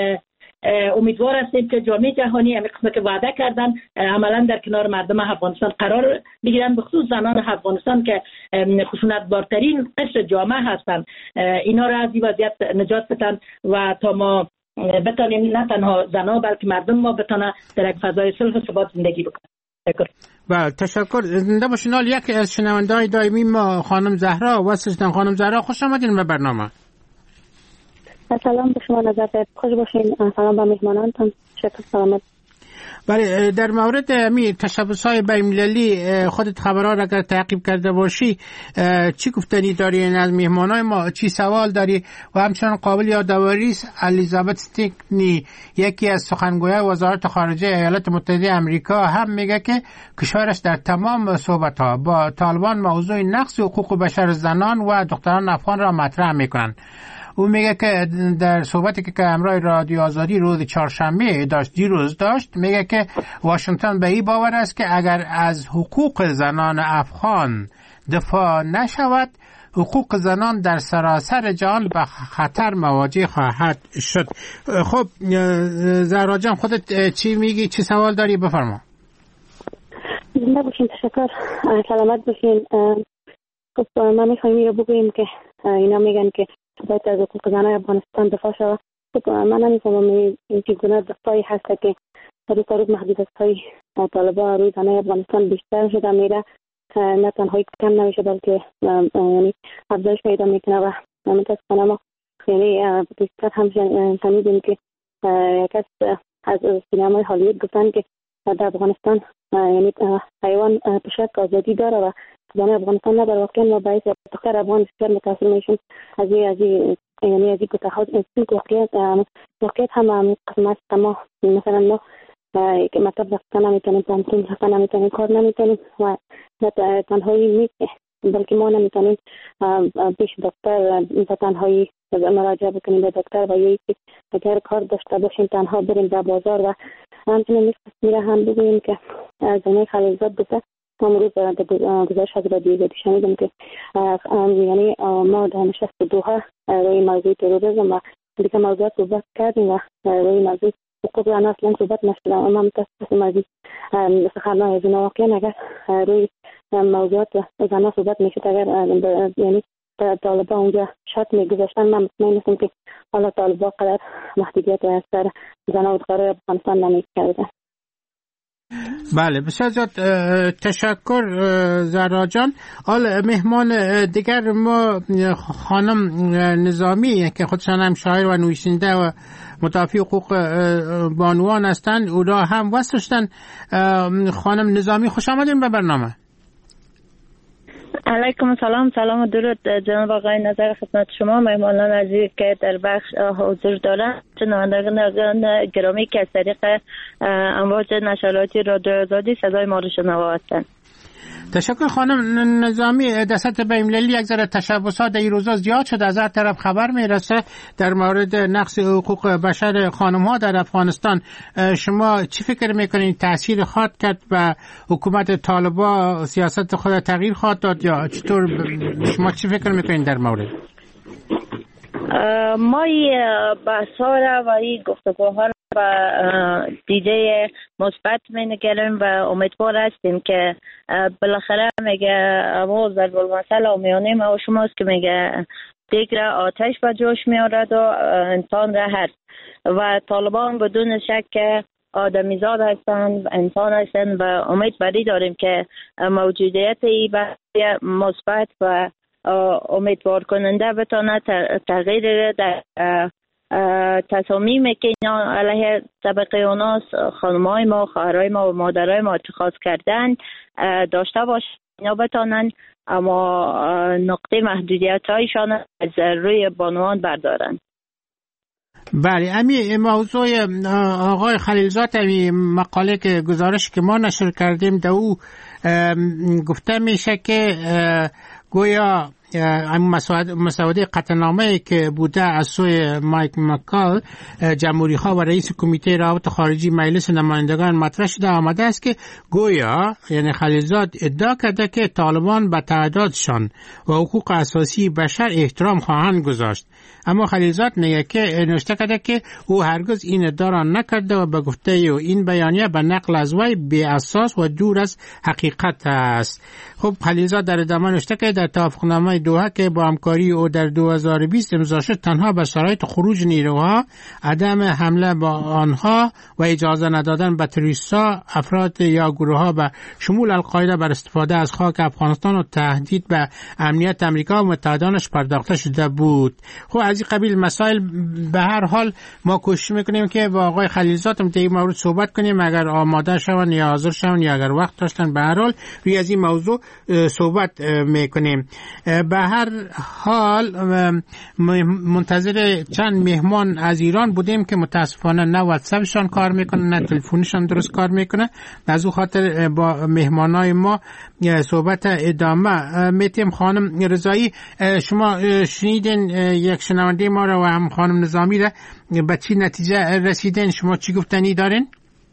امیدوار هستیم که جامعه جهانی همین قسمت که وعده کردن عملا در کنار مردم افغانستان قرار بگیرن، به خصوص زنان افغانستان که خشونت بارترین قشر جامعه هستن، اینا را از این وضعیت نجات بدن و تا ما بتانیم نه تنها زنان بلکه مردم ما بتانه در یک فضای صلح و ثبات زندگی بکنن. تشکر. بله تشکر. زنده باشین. یکی از شنونده‌های دائمی ما خانم زهرا واسطن. خانم زهرا خوش آمدین به برنامه. سلام به شما، نظر خوش باشین. سلام به مهمانانتون. شکر سلامت. بله در مورد می تشبس‌های بین‌المللی خودت خبرها را اگر تعقیب کرده باشی چی گفتنی داری از مهمانای ما؟ چی سوال داری؟ و همچنان قابل یادآوری است الیزابت استیکنی یکی از سخنگویان وزارت خارجه ایالات متحده آمریکا هم میگه که کشورش در تمام صحبت‌ها با طالبان موضوع نقض حقوق بشر زنان و دختران افغان را مطرح میکنن. او میگه که در صحبتی که همراه رادیو آزادی روز چهارشنبه داشت دیروز داشت میگه که واشنگتن به این باور است که اگر از حقوق زنان افغان دفاع نشود حقوق زنان در سراسر جهان به خطر مواجه خواهد شد. خب زهرا جان خودت چی میگی؟ چی سوال داری؟ بفرما. زنده باشین. تشکر. سلامت باشین. خب ما میخوایم این رو بگوییم که اینا میگن که باید از حقوق زنان افغانستان دفاع شود. خب من نمیفهمم این چگونه دفاعی هست که روز تا روز محدودیت‌های طالبان روی زنان افغانستان بیشتر شده میره، نه تنها کم نمیشه بلکه یعنی افزایش پیدا میکنه و متاسفانه ما یعنی بیشتر هم شنیدیم که یک از سینمای هالیوود گفتن که در افغانستان یعنی حیوان پشت آزادی داره و زنان افغانستان نه در واقع و باعث دختر افغان بسیار متاثر میشن از این از این یعنی از این گتاها واقعیت واقعیت هم قسم است. ما مثلا ما که مطلب رفتن نمیتونیم، تنظیم رفتن نمیتونیم، کار نمیتونیم و نه تنهایی نیست بلکه ما نمیتونیم پیش دکتر به تنهایی مراجعه بکنیم به دکتر و یا اگر کار داشته باشیم تنها بریم در بازار و همچنین نیست. میره هم بگوییم که زنه خلیلزاد گفته امروز گزارش از رادیو آزادی شنیدم که یعنی ما در نشست دوها روی موضوع تروریسم و دیگه موضوعات صحبت کردیم و روی موضوع حقوق زن اصلا صحبت نشده. اما متاسفم از این سخنان از این واقعا اگر روی موضوعات زن صحبت میشد، اگر یعنی طالبان اونجا شرط میگذاشتن، من مطمئن هستم که حالا طالبان قدر محدودیت از سر زن و دخترای افغانستان نمیکردن. بله بسیار زیاد تشکر زهرا جان. حالا مهمان دیگر ما خانم نظامی که خودشان هم شاعر و نویسنده و مدافع حقوق بانوان هستند، او را هم وصل شدن. خانم نظامی خوش آمدین به برنامه. علیکم سلام. سلام و درود جناب آقای نظر خدمت شما، مهمانان عزیز که در بخش حضور دارند، شنوندگان گرامی که از طریق امواج نشراتی رادیو آزادی صدای ما رو شنوا هستند. تشکر خانم نظامی. دست بین‌المللی یک ذره تشبسات در این روزا زیاد شد، از هر طرف خبر میرسه در مورد نقض حقوق بشر خانم ها در افغانستان. شما چی فکر میکنید تاثیر خواهد کرد و حکومت طالبان سیاست خود تغییر خواهد داد یا چطور؟ شما چی فکر میکنید در مورد؟ ما این بحث‌ها را و این گفتگوها را و دیده مثبت می‌نگریم و امیدوار هستیم که بالاخره میگه ما ضرب المثل و میانه ما و شماست که میگه دیگ را آتش و جوش میارد و انسان را هست و طالبان بدون شک آدمیزاد هستند، انسان هستند و امید بری داریم که موجودیت این بحث مثبت و امیدوار کننده بتونه تغییر در تصامیم که اینا علیه طبقه اوناس خانمای ما، خواهرای ما و مادرای ما اتخاذ کردن داشته باشه، اینا بتونن اما نقطه محدودیت هایشان از روی بانوان بردارن. بله، امی موضوع آقای خلیلزاد، امی مقاله که گزارش که ما نشر کردیم در او گفته میشه که گویا مسوده قطعنامه که بوده از سوی مایک مکال جمهوری ها و رئیس کمیته روابط خارجی مجلس نمایندگان مطرح شده آمده است که گویا یعنی خلیلزاد ادعا کرده که طالبان به تعهداتشان و حقوق اساسی بشر احترام خواهند گذاشت، اما خلیلزاد میگه که نوشته کرده که او هرگز این ادعا را نکرده و به گفته او این بیانیه به نقل از وی بی اساس و دور از حقیقت است. خب خلیلزاد در ادامه نوشته که در توافقنامه دوحه که با همکاری او در دو هزار و بیست امضا شد تنها به شرایط خروج نیروها، عدم حمله با آنها و اجازه ندادن به تروریست‌ها، افراد یا گروه‌ها به شمول القاعده بر استفاده از خاک افغانستان و تهدید به امنیت آمریکا و متحدانش پرداخته شده بود. خب از این قبیل مسائل به هر حال ما کوشش میکنیم که با آقای خلیلزاد هم در این مورد صحبت کنیم، اگر آماده شون یا حاضر شون یا اگر وقت داشتن، به هر حال روی از این موضوع صحبت میکنیم. به هر حال منتظر چند مهمان از ایران بودیم که متاسفانه نه واتساپشان کار میکنه نه تلفنشان درست کار میکنه، از او خاطر با مهمانای ما صحبت ادامه میتیم. خانم رضایی، شما شنیدین یک شنونده ما را و هم خانم نظامی را، به چی نتیجه رسیدین؟ شما چی گفتنی دارین؟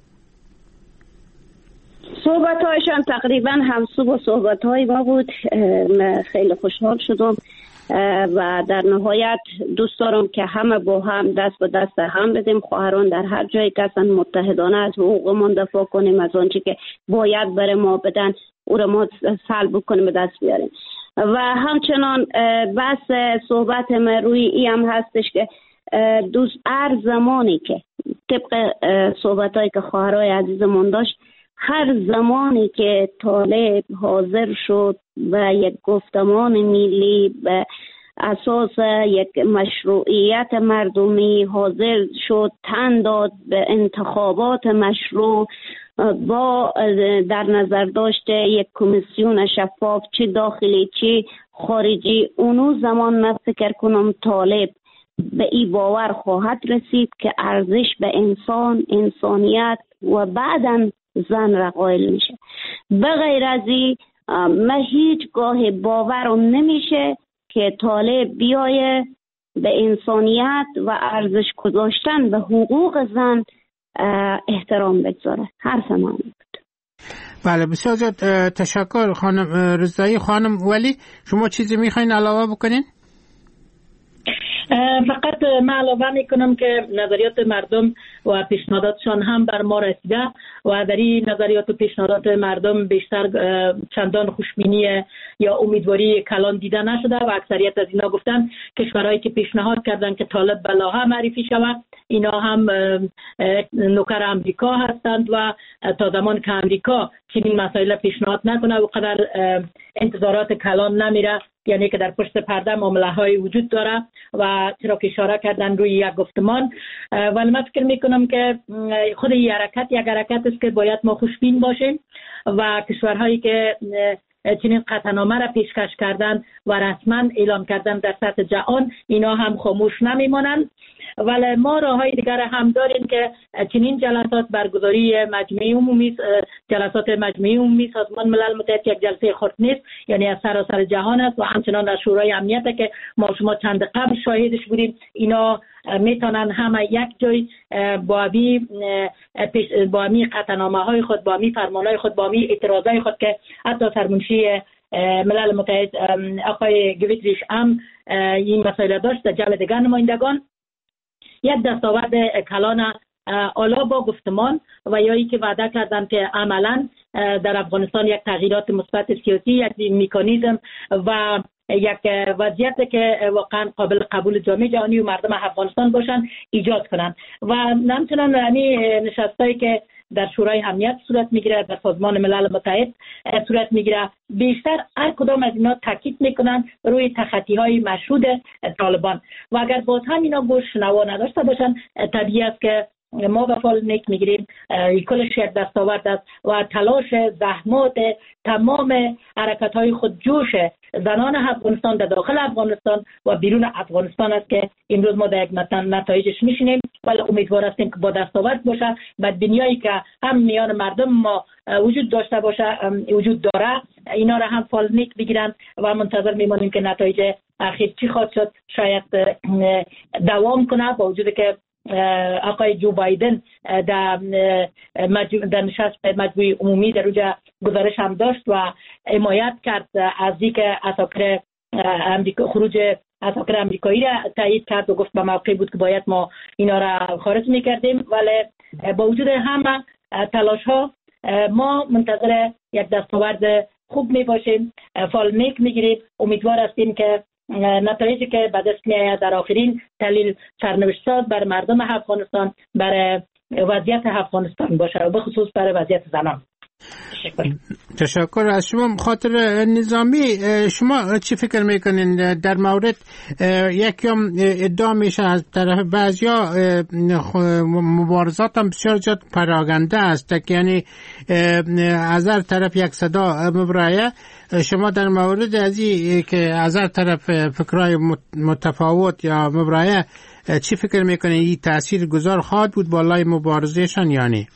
صحبت هایشان تقریبا همسو با صحبت های ما بود. خیلی خوشحال شدم و در نهایت دوست دارم که همه با هم دست به دست هم بدیم، خواهران در هر جایی که هستن متحدانه از حقوقمون دفاع کنیم، از آنچه که باید برای ما بدن او را ما سلب کنیم به دست بیاریم. و همچنان بس صحبت ما روی ای هم هستش که دوست هر زمانی که طبق صحبت هایی که خواهرای عزیزمون داشت، هر زمانی که طالب حاضر شد و یک گفتمان ملی به اساس یک مشروعیت مردمی حاضر شد، تن داد به انتخابات مشروع با در نظر داشته یک کمیسیون شفاف چه داخلی چه خارجی، اونو زمان من فکر کنم طالب به این باور خواهد رسید که ارزش به انسان، انسانیت و بعداً زن را قائل میشه. بغیر از این من هیچ گاه باورم نمیشه که طالب بیایه به انسانیت و ارزش گذاشتن به حقوق زن احترام بگذاره. هر زمان بود. بله، بسیار زیاد تشکر خانم رضایی. خانم ولی، شما چیزی میخواین علاوه بکنین؟ فقط من علاوه میکنم که نظریات مردم و پیشنهاداتشان هم بر ما رسیده و در این نظریات و پیشنهادات مردم بیشتر چندان خوشبینی یا امیدواری کلان دیده نشده و اکثریت از اینا گفتن کشورهایی که پیشنهاد کردن که طالب به لاها معرفی شود اینا هم نوکر امریکا هستند و تا زمان که امریکا چنین مسائل پیشنهاد نکنه و قدر انتظارات کلان نمیره، یعنی که در پشت پرده معامله های وجود داره و چرا که اشاره کردن روی یک گفتمان. ولی من فکر میکنم که خود این حرکت یک حرکت است که باید ما خوشبین باشیم و کشورهایی که چنین قطعنامه را پیشکش کردن و رسما اعلام کردن در سطح جهان اینا هم خاموش نمیمانند. ولی ما راههای دیگر هم داریم که چنین جلسات برگزاری مجمع عمومی جلسات مجمع عمومی سازمان ملل متحد یک جلسه خرد نیست، یعنی از سراسر جهان است و همچنان در شورای امنیت که ما شما چند قبل شاهدش بودیم اینا میتونن همه یک جای با امی با امی قطعنامه های خود با امی فرمان های خود با امی اعتراض های خود که حتی سرمنشی ملل متحد آقای گویتریش هم این مسائل داشت در جبهه دیگر نمایندگان یک دستاورد کلان اعلی با گفتمان و یا ای که وعده کردن که عملا در افغانستان یک تغییرات مثبت سیاسی، یک مکانیزم و یک وضعیت که واقعا قابل قبول جامعه جهانی و مردم افغانستان باشن ایجاد کنن و همچنان همین نشستایی که در شورای امنیت صورت میگیره، در سازمان ملل متحد صورت میگیره، بیشتر هر کدام از اینا تاکید میکنن روی تخطی های مشهود طالبان و اگر باز هم اینا گوش نوا نداشته باشن طبیعی است که ما به فال نیک میگیریم کلش یک دستاورد است و تلاش زحمات تمام حرکت های خودجوش زنان افغانستان در داخل افغانستان و بیرون افغانستان است که امروز ما در یک نتایجش میشینیم. ولی امیدوار هستیم که با دستاورد باشه و دنیایی که هم میان مردم ما وجود داشته باشه وجود داره اینا را هم فال نیک بگیرن و منتظر میمانیم که نتایج اخیر چی خواهد شد. شاید دوام کنه با وجود که آقای جو بایدن در در نشست مجمع عمومی در اونجا گزارش هم داشت و حمایت کرد از اینکه اساکر امریکا خروج اساکر امریکایی را تایید کرد و گفت به موقع بود که باید ما اینا را خارج میکردیم. ولی با وجود همه تلاش ها ما منتظر یک دستاورد خوب می باشیم، فال نیک میگیریم. امیدوار هستیم که نتایجی که به دست میآید در آخرین تحلیل سرنوشت ساز بر مردم افغانستان، بر وضعیت افغانستان باشه و به خصوص بر وضعیت زنان. تشکر. تشکر از شما. خاطر نظامی شما چی فکر میکنین در مورد یکم ادعا میشه از طرف بعضیا مبارزات هم بسیار زیاد پراگنده است، یعنی از هر طرف یک صدا مبرایه. شما در مورد ازی که از هر طرف فکرهای متفاوت یا مبرایه چی فکر میکنین این تأثیر گذار خواهد بود بالای مبارزهشان یا نه؟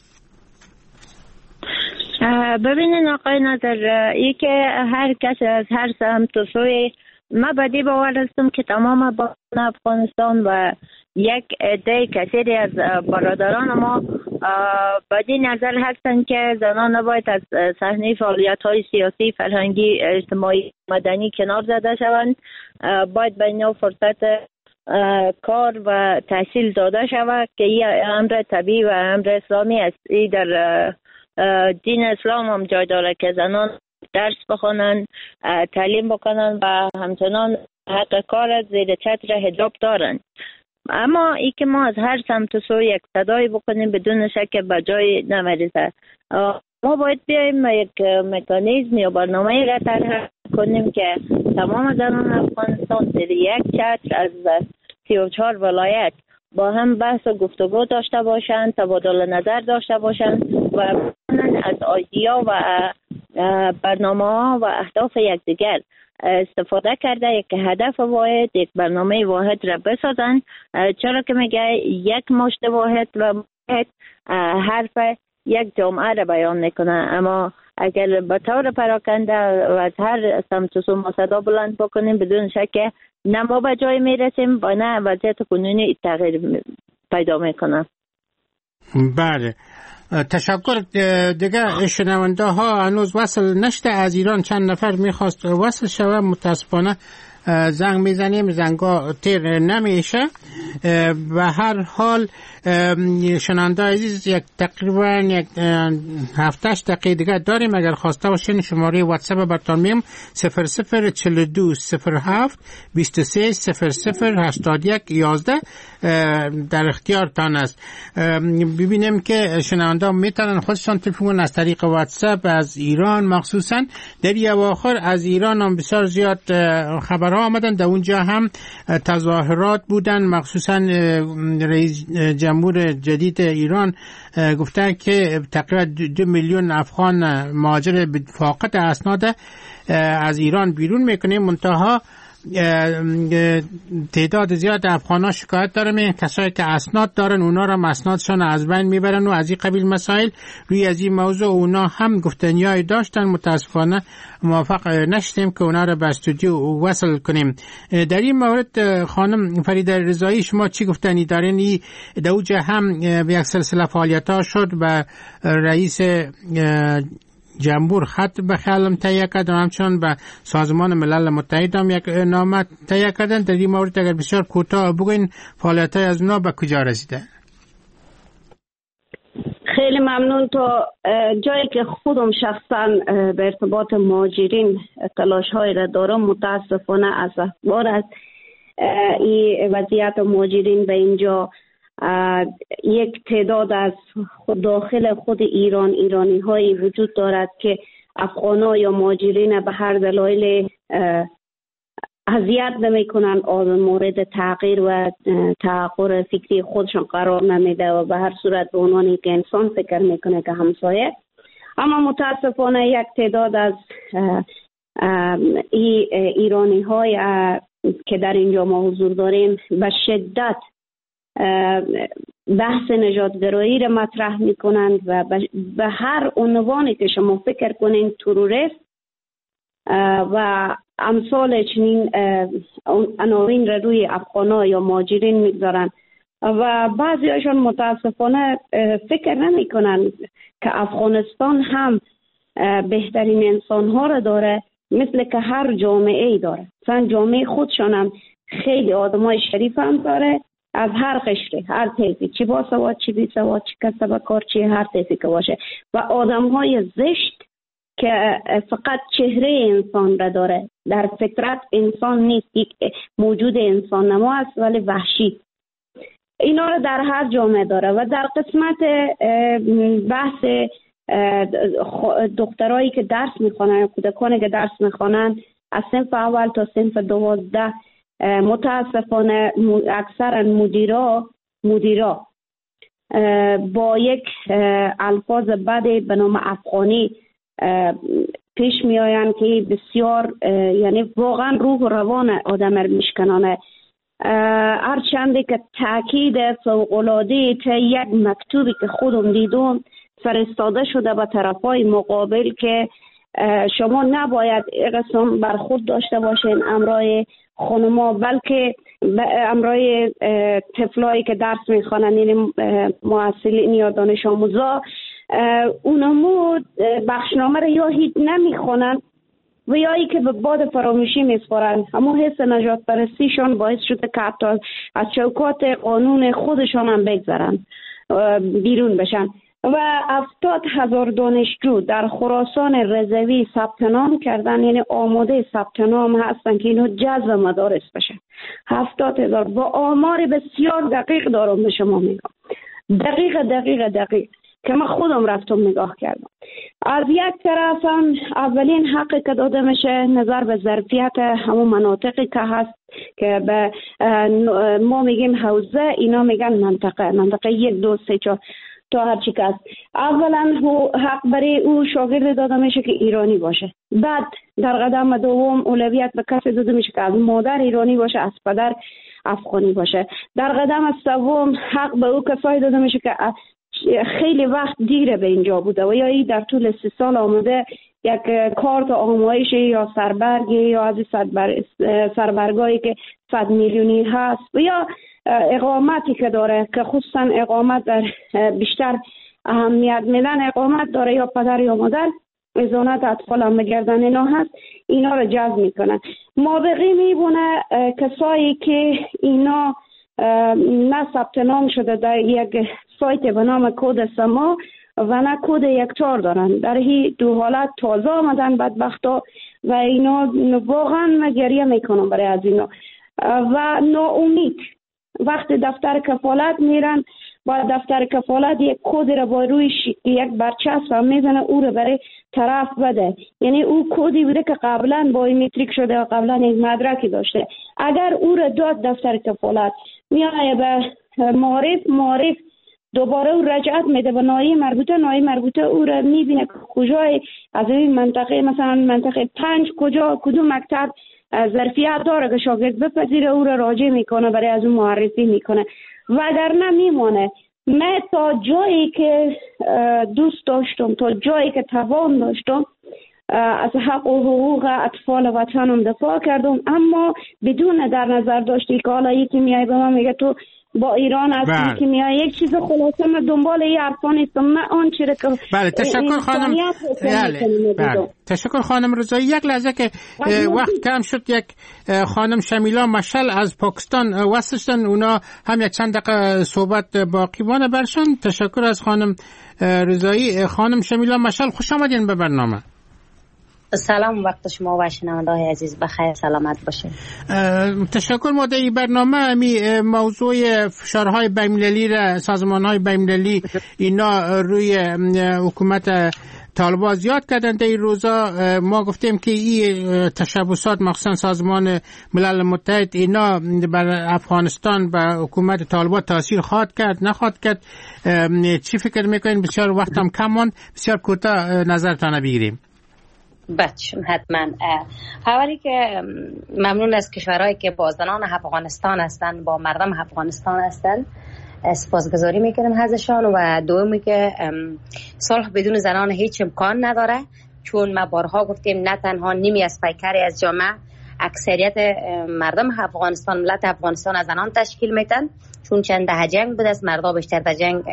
ببینین آقای ناظر، ای که هر کس از هر سمت و سوی ما بدی باور هستم که تمام با افغانستان و یک عده کثیری از برادران ما بدی نظر هستند که زنان نباید از صحنه فعالیت های سیاسی، فرهنگی، اجتماعی، مدنی کنار زده شوند. باید به اینا فرصت کار و تحصیل داده شود که این امر طبیعی و امر اسلامی است. ای در دین اسلام هم جای داره که زنان درس بخونن، تعلیم بکنن و همچنان حق کار زیر چتر حجاب دارن. اما ای که ما از هر سمت و سوی یک صدایی بکنیم بدون شک به جای نمیرسه. ما باید بیاییم یک مکانیزم یا برنامه را طرح کنیم که تمام زنان افغانستان زیر یک چتر از سی و چهار ولایت با هم بحث و گفتگو داشته باشند، تبادل نظر داشته باشند و از ایده و برنامه ها و اهداف یکدیگر استفاده کرده یک هدف واحد، یک برنامه واحد را بسازند. چرا که میگه یک مشت واحد و واحد حرف یک جامعه را بیان میکنه، اما اگر به طور پراکنده و از هر سمت و سو ما صدا بلند بکنیم بدون شک نه ما به جای میرسیم و نه وضعیت کنونی تغییر پیدا میکنه. بله، تشکر. دیگه شنونده ها هنوز وصل نشده از ایران، چند نفر میخواست وصل شوه، متاسفانه زنگ میزنیم زنگا تیر نمیشه. به هر حال شنونده عزیز یک تقریبا یک هفتش دقیقه دیگه داریم. اگر خواسته باشین شماره واتساپ براتون میم صفر صفر چهل و دو صفر هفت بیست و سه صفر صفر هشتاد و یک یازده در اختیارتان است. ببینیم که شنونده میتونن خودشان تلفن از طریق واتساپ از ایران، مخصوصا در اواخر از ایران هم بسیار زیاد خبرها آمدن. در اونجا هم تظاهرات بودن، مخصوصا رئیس جمهور جدید ایران گفتن که تقریبا دو میلیون افغان مهاجر فاقد اسناد از ایران بیرون میکنه. منتها تعداد زیاد افغان ها شکایت دارن، کسایی که اسناد دارن اونا را اسنادشان از بین میبرن و از این قبیل مسائل. روی از این موضوع اونا هم گفتنیای داشتن، متاسفانه موفق نشدیم که اونا را به استودیو وصل کنیم. در این مورد خانم فریده رضایی شما چی گفتنی دارین؟ این دوجه هم یک سلسله فعالیت ها شد به رئیس جمهور خط به خیالم تهیه کرد و همچنان به سازمان ملل متحد هم یک نامه تهیه کردن. در این مورد اگر بسیار کوتاه بگوین فعالیت های از اونا به کجا رسیده؟ خیلی ممنون. تا جایی که خودم شخصا به ارتباط مهاجرین تلاش های را دارم، متاسفانه از اخبار است این وضعیت مهاجرین به اینجا یک تعداد از خود داخل خود ایران ایرانی هایی وجود دارد که افغان یا مهاجرین به هر دلایل اذیت نمی کنند، مورد تغییر و تغییر فکری خودشان قرار نمیده و به هر صورت به عنوان که انسان فکر میکنه که همسایه. اما متاسفانه یک تعداد از ای ایرانی های که در اینجا ما حضور داریم به شدت بحث نژادگرایی را مطرح میکنند و به هر عنوانی که شما فکر کنین تروریست و امثال چنین عناوین را روی افغان‌ها یا مهاجرین میگذارند و بعضی هاشون متاسفانه فکر نمی کنند که افغانستان هم بهترین انسان ها را داره، مثل که هر جامعه ای داره. مثلا جامعه خودشان هم خیلی آدمای شریف هم داره، از هر قشری، هر طیفی، چی با سواد چی بی سواد، چی کسب کار، چی هر طیفی که باشه، و آدم های زشت که فقط چهره انسان را داره. در فطرت انسان نیست، یک موجود انسان نما است ولی وحشی. اینا رو در هر جامعه داره. و در قسمت بحث دخترایی که درس میخوانن، کودکانی که درس میخوانن از صنف اول تا صنف دوازده، متاسفانه اکثر مدیرا مدیرا با یک الفاظ بد به نام افغانی پیش می آیند که بسیار یعنی واقعا روح و روان آدم را میشکنانه. هرچند که تاکید فوق‌العاده تا یک مکتوبی که خودم دیدم فرستاده شده به طرفای مقابل که شما نباید قسم برخورد داشته باشین امرای خانما، بلکه امرای طفلایی که درس میخوانند، یعنی معلمین یا دانش آموزا، اونمو بخشنامه را یا هیچ نمیخوانند و یا ای که به باد فراموشی میسپارند. اما حس نجات پرستیشان باعث شده که حتی از چوکات قانون خودشان هم بگذرند، بیرون بشن. و هفتاد هزار دانشجو در خراسان رضوی ثبت نام کردن، یعنی آماده ثبت نام هستن که اینو جذب مدارس بشن. هفتاد هزار با آمار بسیار دقیق دارم به شما میگم، دقیق دقیق دقیق که من خودم رفتم نگاه کردم. از یک طرف هم اولین حقی که داده میشه نظر به ظرفیت همون مناطقی که هست که به ما میگیم حوزه، اینا میگن منطقه، منطقه یک دو سه چهار تا هر چی که هست. اولا حق برای او شاگرد داده میشه که ایرانی باشه. بعد در قدم دوم اولویت به کسی داده میشه که از مادر ایرانی باشه، از پدر افغانی باشه. در قدم سوم حق به او کسایی داده میشه که خیلی وقت دیره به اینجا بوده و یا ای در طول سی سال آمده یک کارت آمایش یا سربرگی یا از سربر... سربرگایی که صد میلیونی هست و یا اقامتی که داره که خصوصا اقامت در بیشتر اهمیت میدن اقامت داره، یا پدر یا مادر ازانت اطفال هم بگردن اینا هست، اینا رو جذب میکنن. مابقی میبونه کسایی که اینا نه ثبت نام شده در یک سایت به نام کد سما و نه کد یکتار دارن. در این دو حالت تازه آمدن بدبختا و اینا واقعا من گریه میکنم برای از اینا و ناامید. وقتی دفتر کفالت میرن با دفتر کفالت یک کد را با روی یک برچسب هم میزنه او را برای طرف بده، یعنی او کدی بوده که قبلا بایومتریک شده و قبلا یک مدرکی داشته. اگر او را داد دفتر کفالت میایه به معارف معارف دوباره او رجعت میده به ناحیه مربوطه، ناحیه مربوطه او را میبینه کجای از این منطقه مثلا منطقه پنج کجا کدوم مکتب ظرفیت داره که شاگرد بپذیره او را راجع میکنه برای از اون معرفی میکنه وگرنه میمانه. من تا جایی که دوست داشتم تا جایی که توان داشتم از حق و حقوق اطفال وطنم دفاع کردم، اما بدون در نظر داشتی که حالا یکی میای به من میگه تو با ایران هستی که میای یک چیز خلاصه من دنبال این حرفا نیستم. من آن چیره که بله تشکر خانم بله. بله. تشکر خانم رضایی. یک لحظه که وقت کم شد یک خانم شمیلا مشل از پاکستان وصلشتن، اونا هم یک چند دقیقه صحبت باقی مانده برشان. تشکر از خانم رضایی. خانم شمیلا مشل خوش آمدین به برنامه. سلام، وقت شما و شنونده‌های عزیز بخیر سلامت باشین. تشکر. مادهی برنامه می موضوع فشارهای بین‌المللی را سازمان‌های بین‌المللی اینا روی حکومت طالبان زیاد کردن در این روزا. ما گفتیم که این تشبسات مخصوصا سازمان ملل متحد اینا بر افغانستان و حکومت طالبان تاثیر خواهد کرد نخواهد کرد. چی فکر میکنین؟ بسیار وقتم کم ماند، بسیار کوتاه نظرتان بگیریم. بچه حتما. اولی که ممنون از کشورهایی که با زنان افغانستان هستند، با مردم افغانستان هستند، سپاسگزاری میکنم ازشان. و دومی که صلح بدون زنان هیچ امکان نداره، چون ما بارها گفتیم نه تنها نیمی از پیکری از جامعه اکثریت مردم افغانستان ملت افغانستان از زنان تشکیل میتن، چون چند ده جنگ بود از مردا بیشتر در جنگ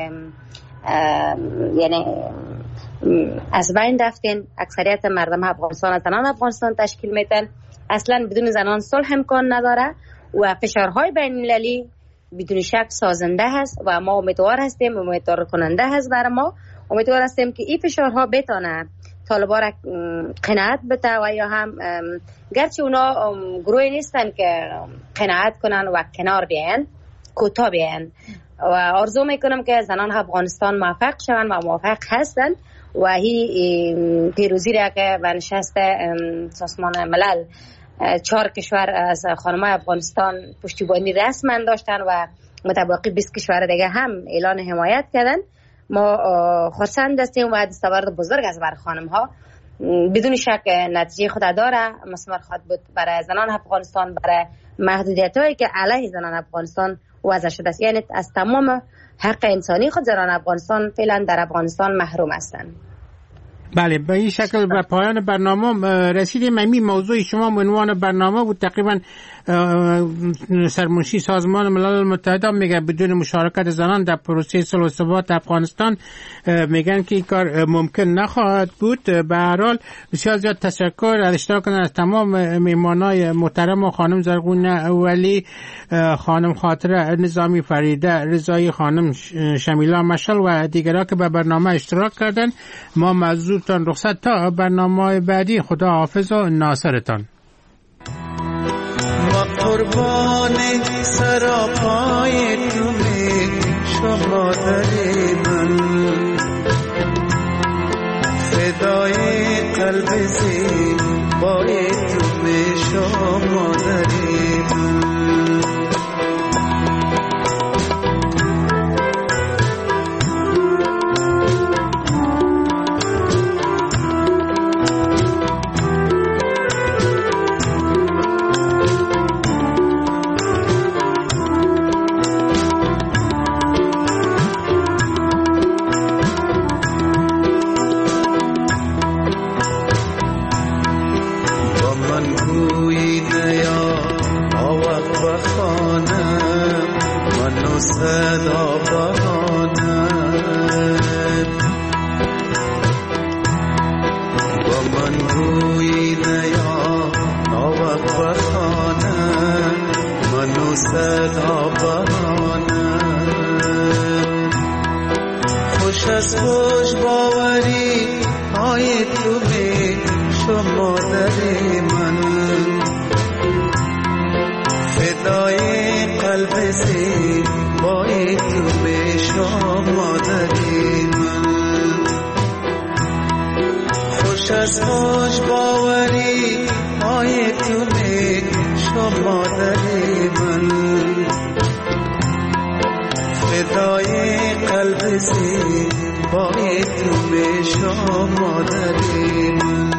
یعنی از بین رفتن. اکثریت مردم افغانستان از زنان افغانستان تشکیل میتن. اصلا بدون زنان صلح امکان نداره و فشارهای بین المللی بدون شک سازنده هست و ما امیدوار هستیم، امیدوار کننده هست برای ما. امیدوار هستیم که این فشارها بتونه طالبان را قناعت بده و یا هم گرچه اونا گروهی نیستن که قناعت کنن و کنار بیان کوتاه بیان و آرزو میکنم که زنان افغانستان موفق شون و موفق هستن و هی پیروزی را که به نشست سازمان ملل چهار کشور از خانم‌های افغانستان پشتیبانی رسما داشتن و متباقی بیست کشور دیگه هم اعلان حمایت کردن. ما خرسند هستیم و دستاورد بزرگ از بر خانم‌ها بدون شک نتیجه خود داره، مثمر خواهد بود برای زنان افغانستان، برای محدودیت‌هایی که علیه زنان افغانستان وضع شده است. یعنی از تمام حق انسانی خود زنان افغانستان فعلا در افغانستان محروم هستند. بله، به این شکل به پایان برنامه رسیدیم. این موضوع شما عنوان برنامه بود. تقریبا سرمنشی سازمان ملل متحد میگه بدون مشارکت زنان در پروسه صلح و ثبات افغانستان میگن که این کار ممکن نخواهد بود. به هر حال بسیار زیاد تشکر از اشتراک از تمام میهمانای محترم، خانم زرغون ولی، خانم خاطره نظامی فریده رضایی، خانم شمیلا مشل و دیگران که به برنامه اشتراک کردن. ما معذورتان رخصت تا برنامه بعدی. خدا حافظ و ناصرتان. قربان سراپای تو می شما داری من، فدای قلب زیبای تو می شما داری من. صدا بهانم با من روی نیا ناوق بخانم منو صدا نابهانم. خوش از خوش باوری های تو به شما در من، فدای قلب زیبای تو به شما در من. خوش از خوش باوری های تو به شما در من، فدای قلب زیبای تو به شما در من.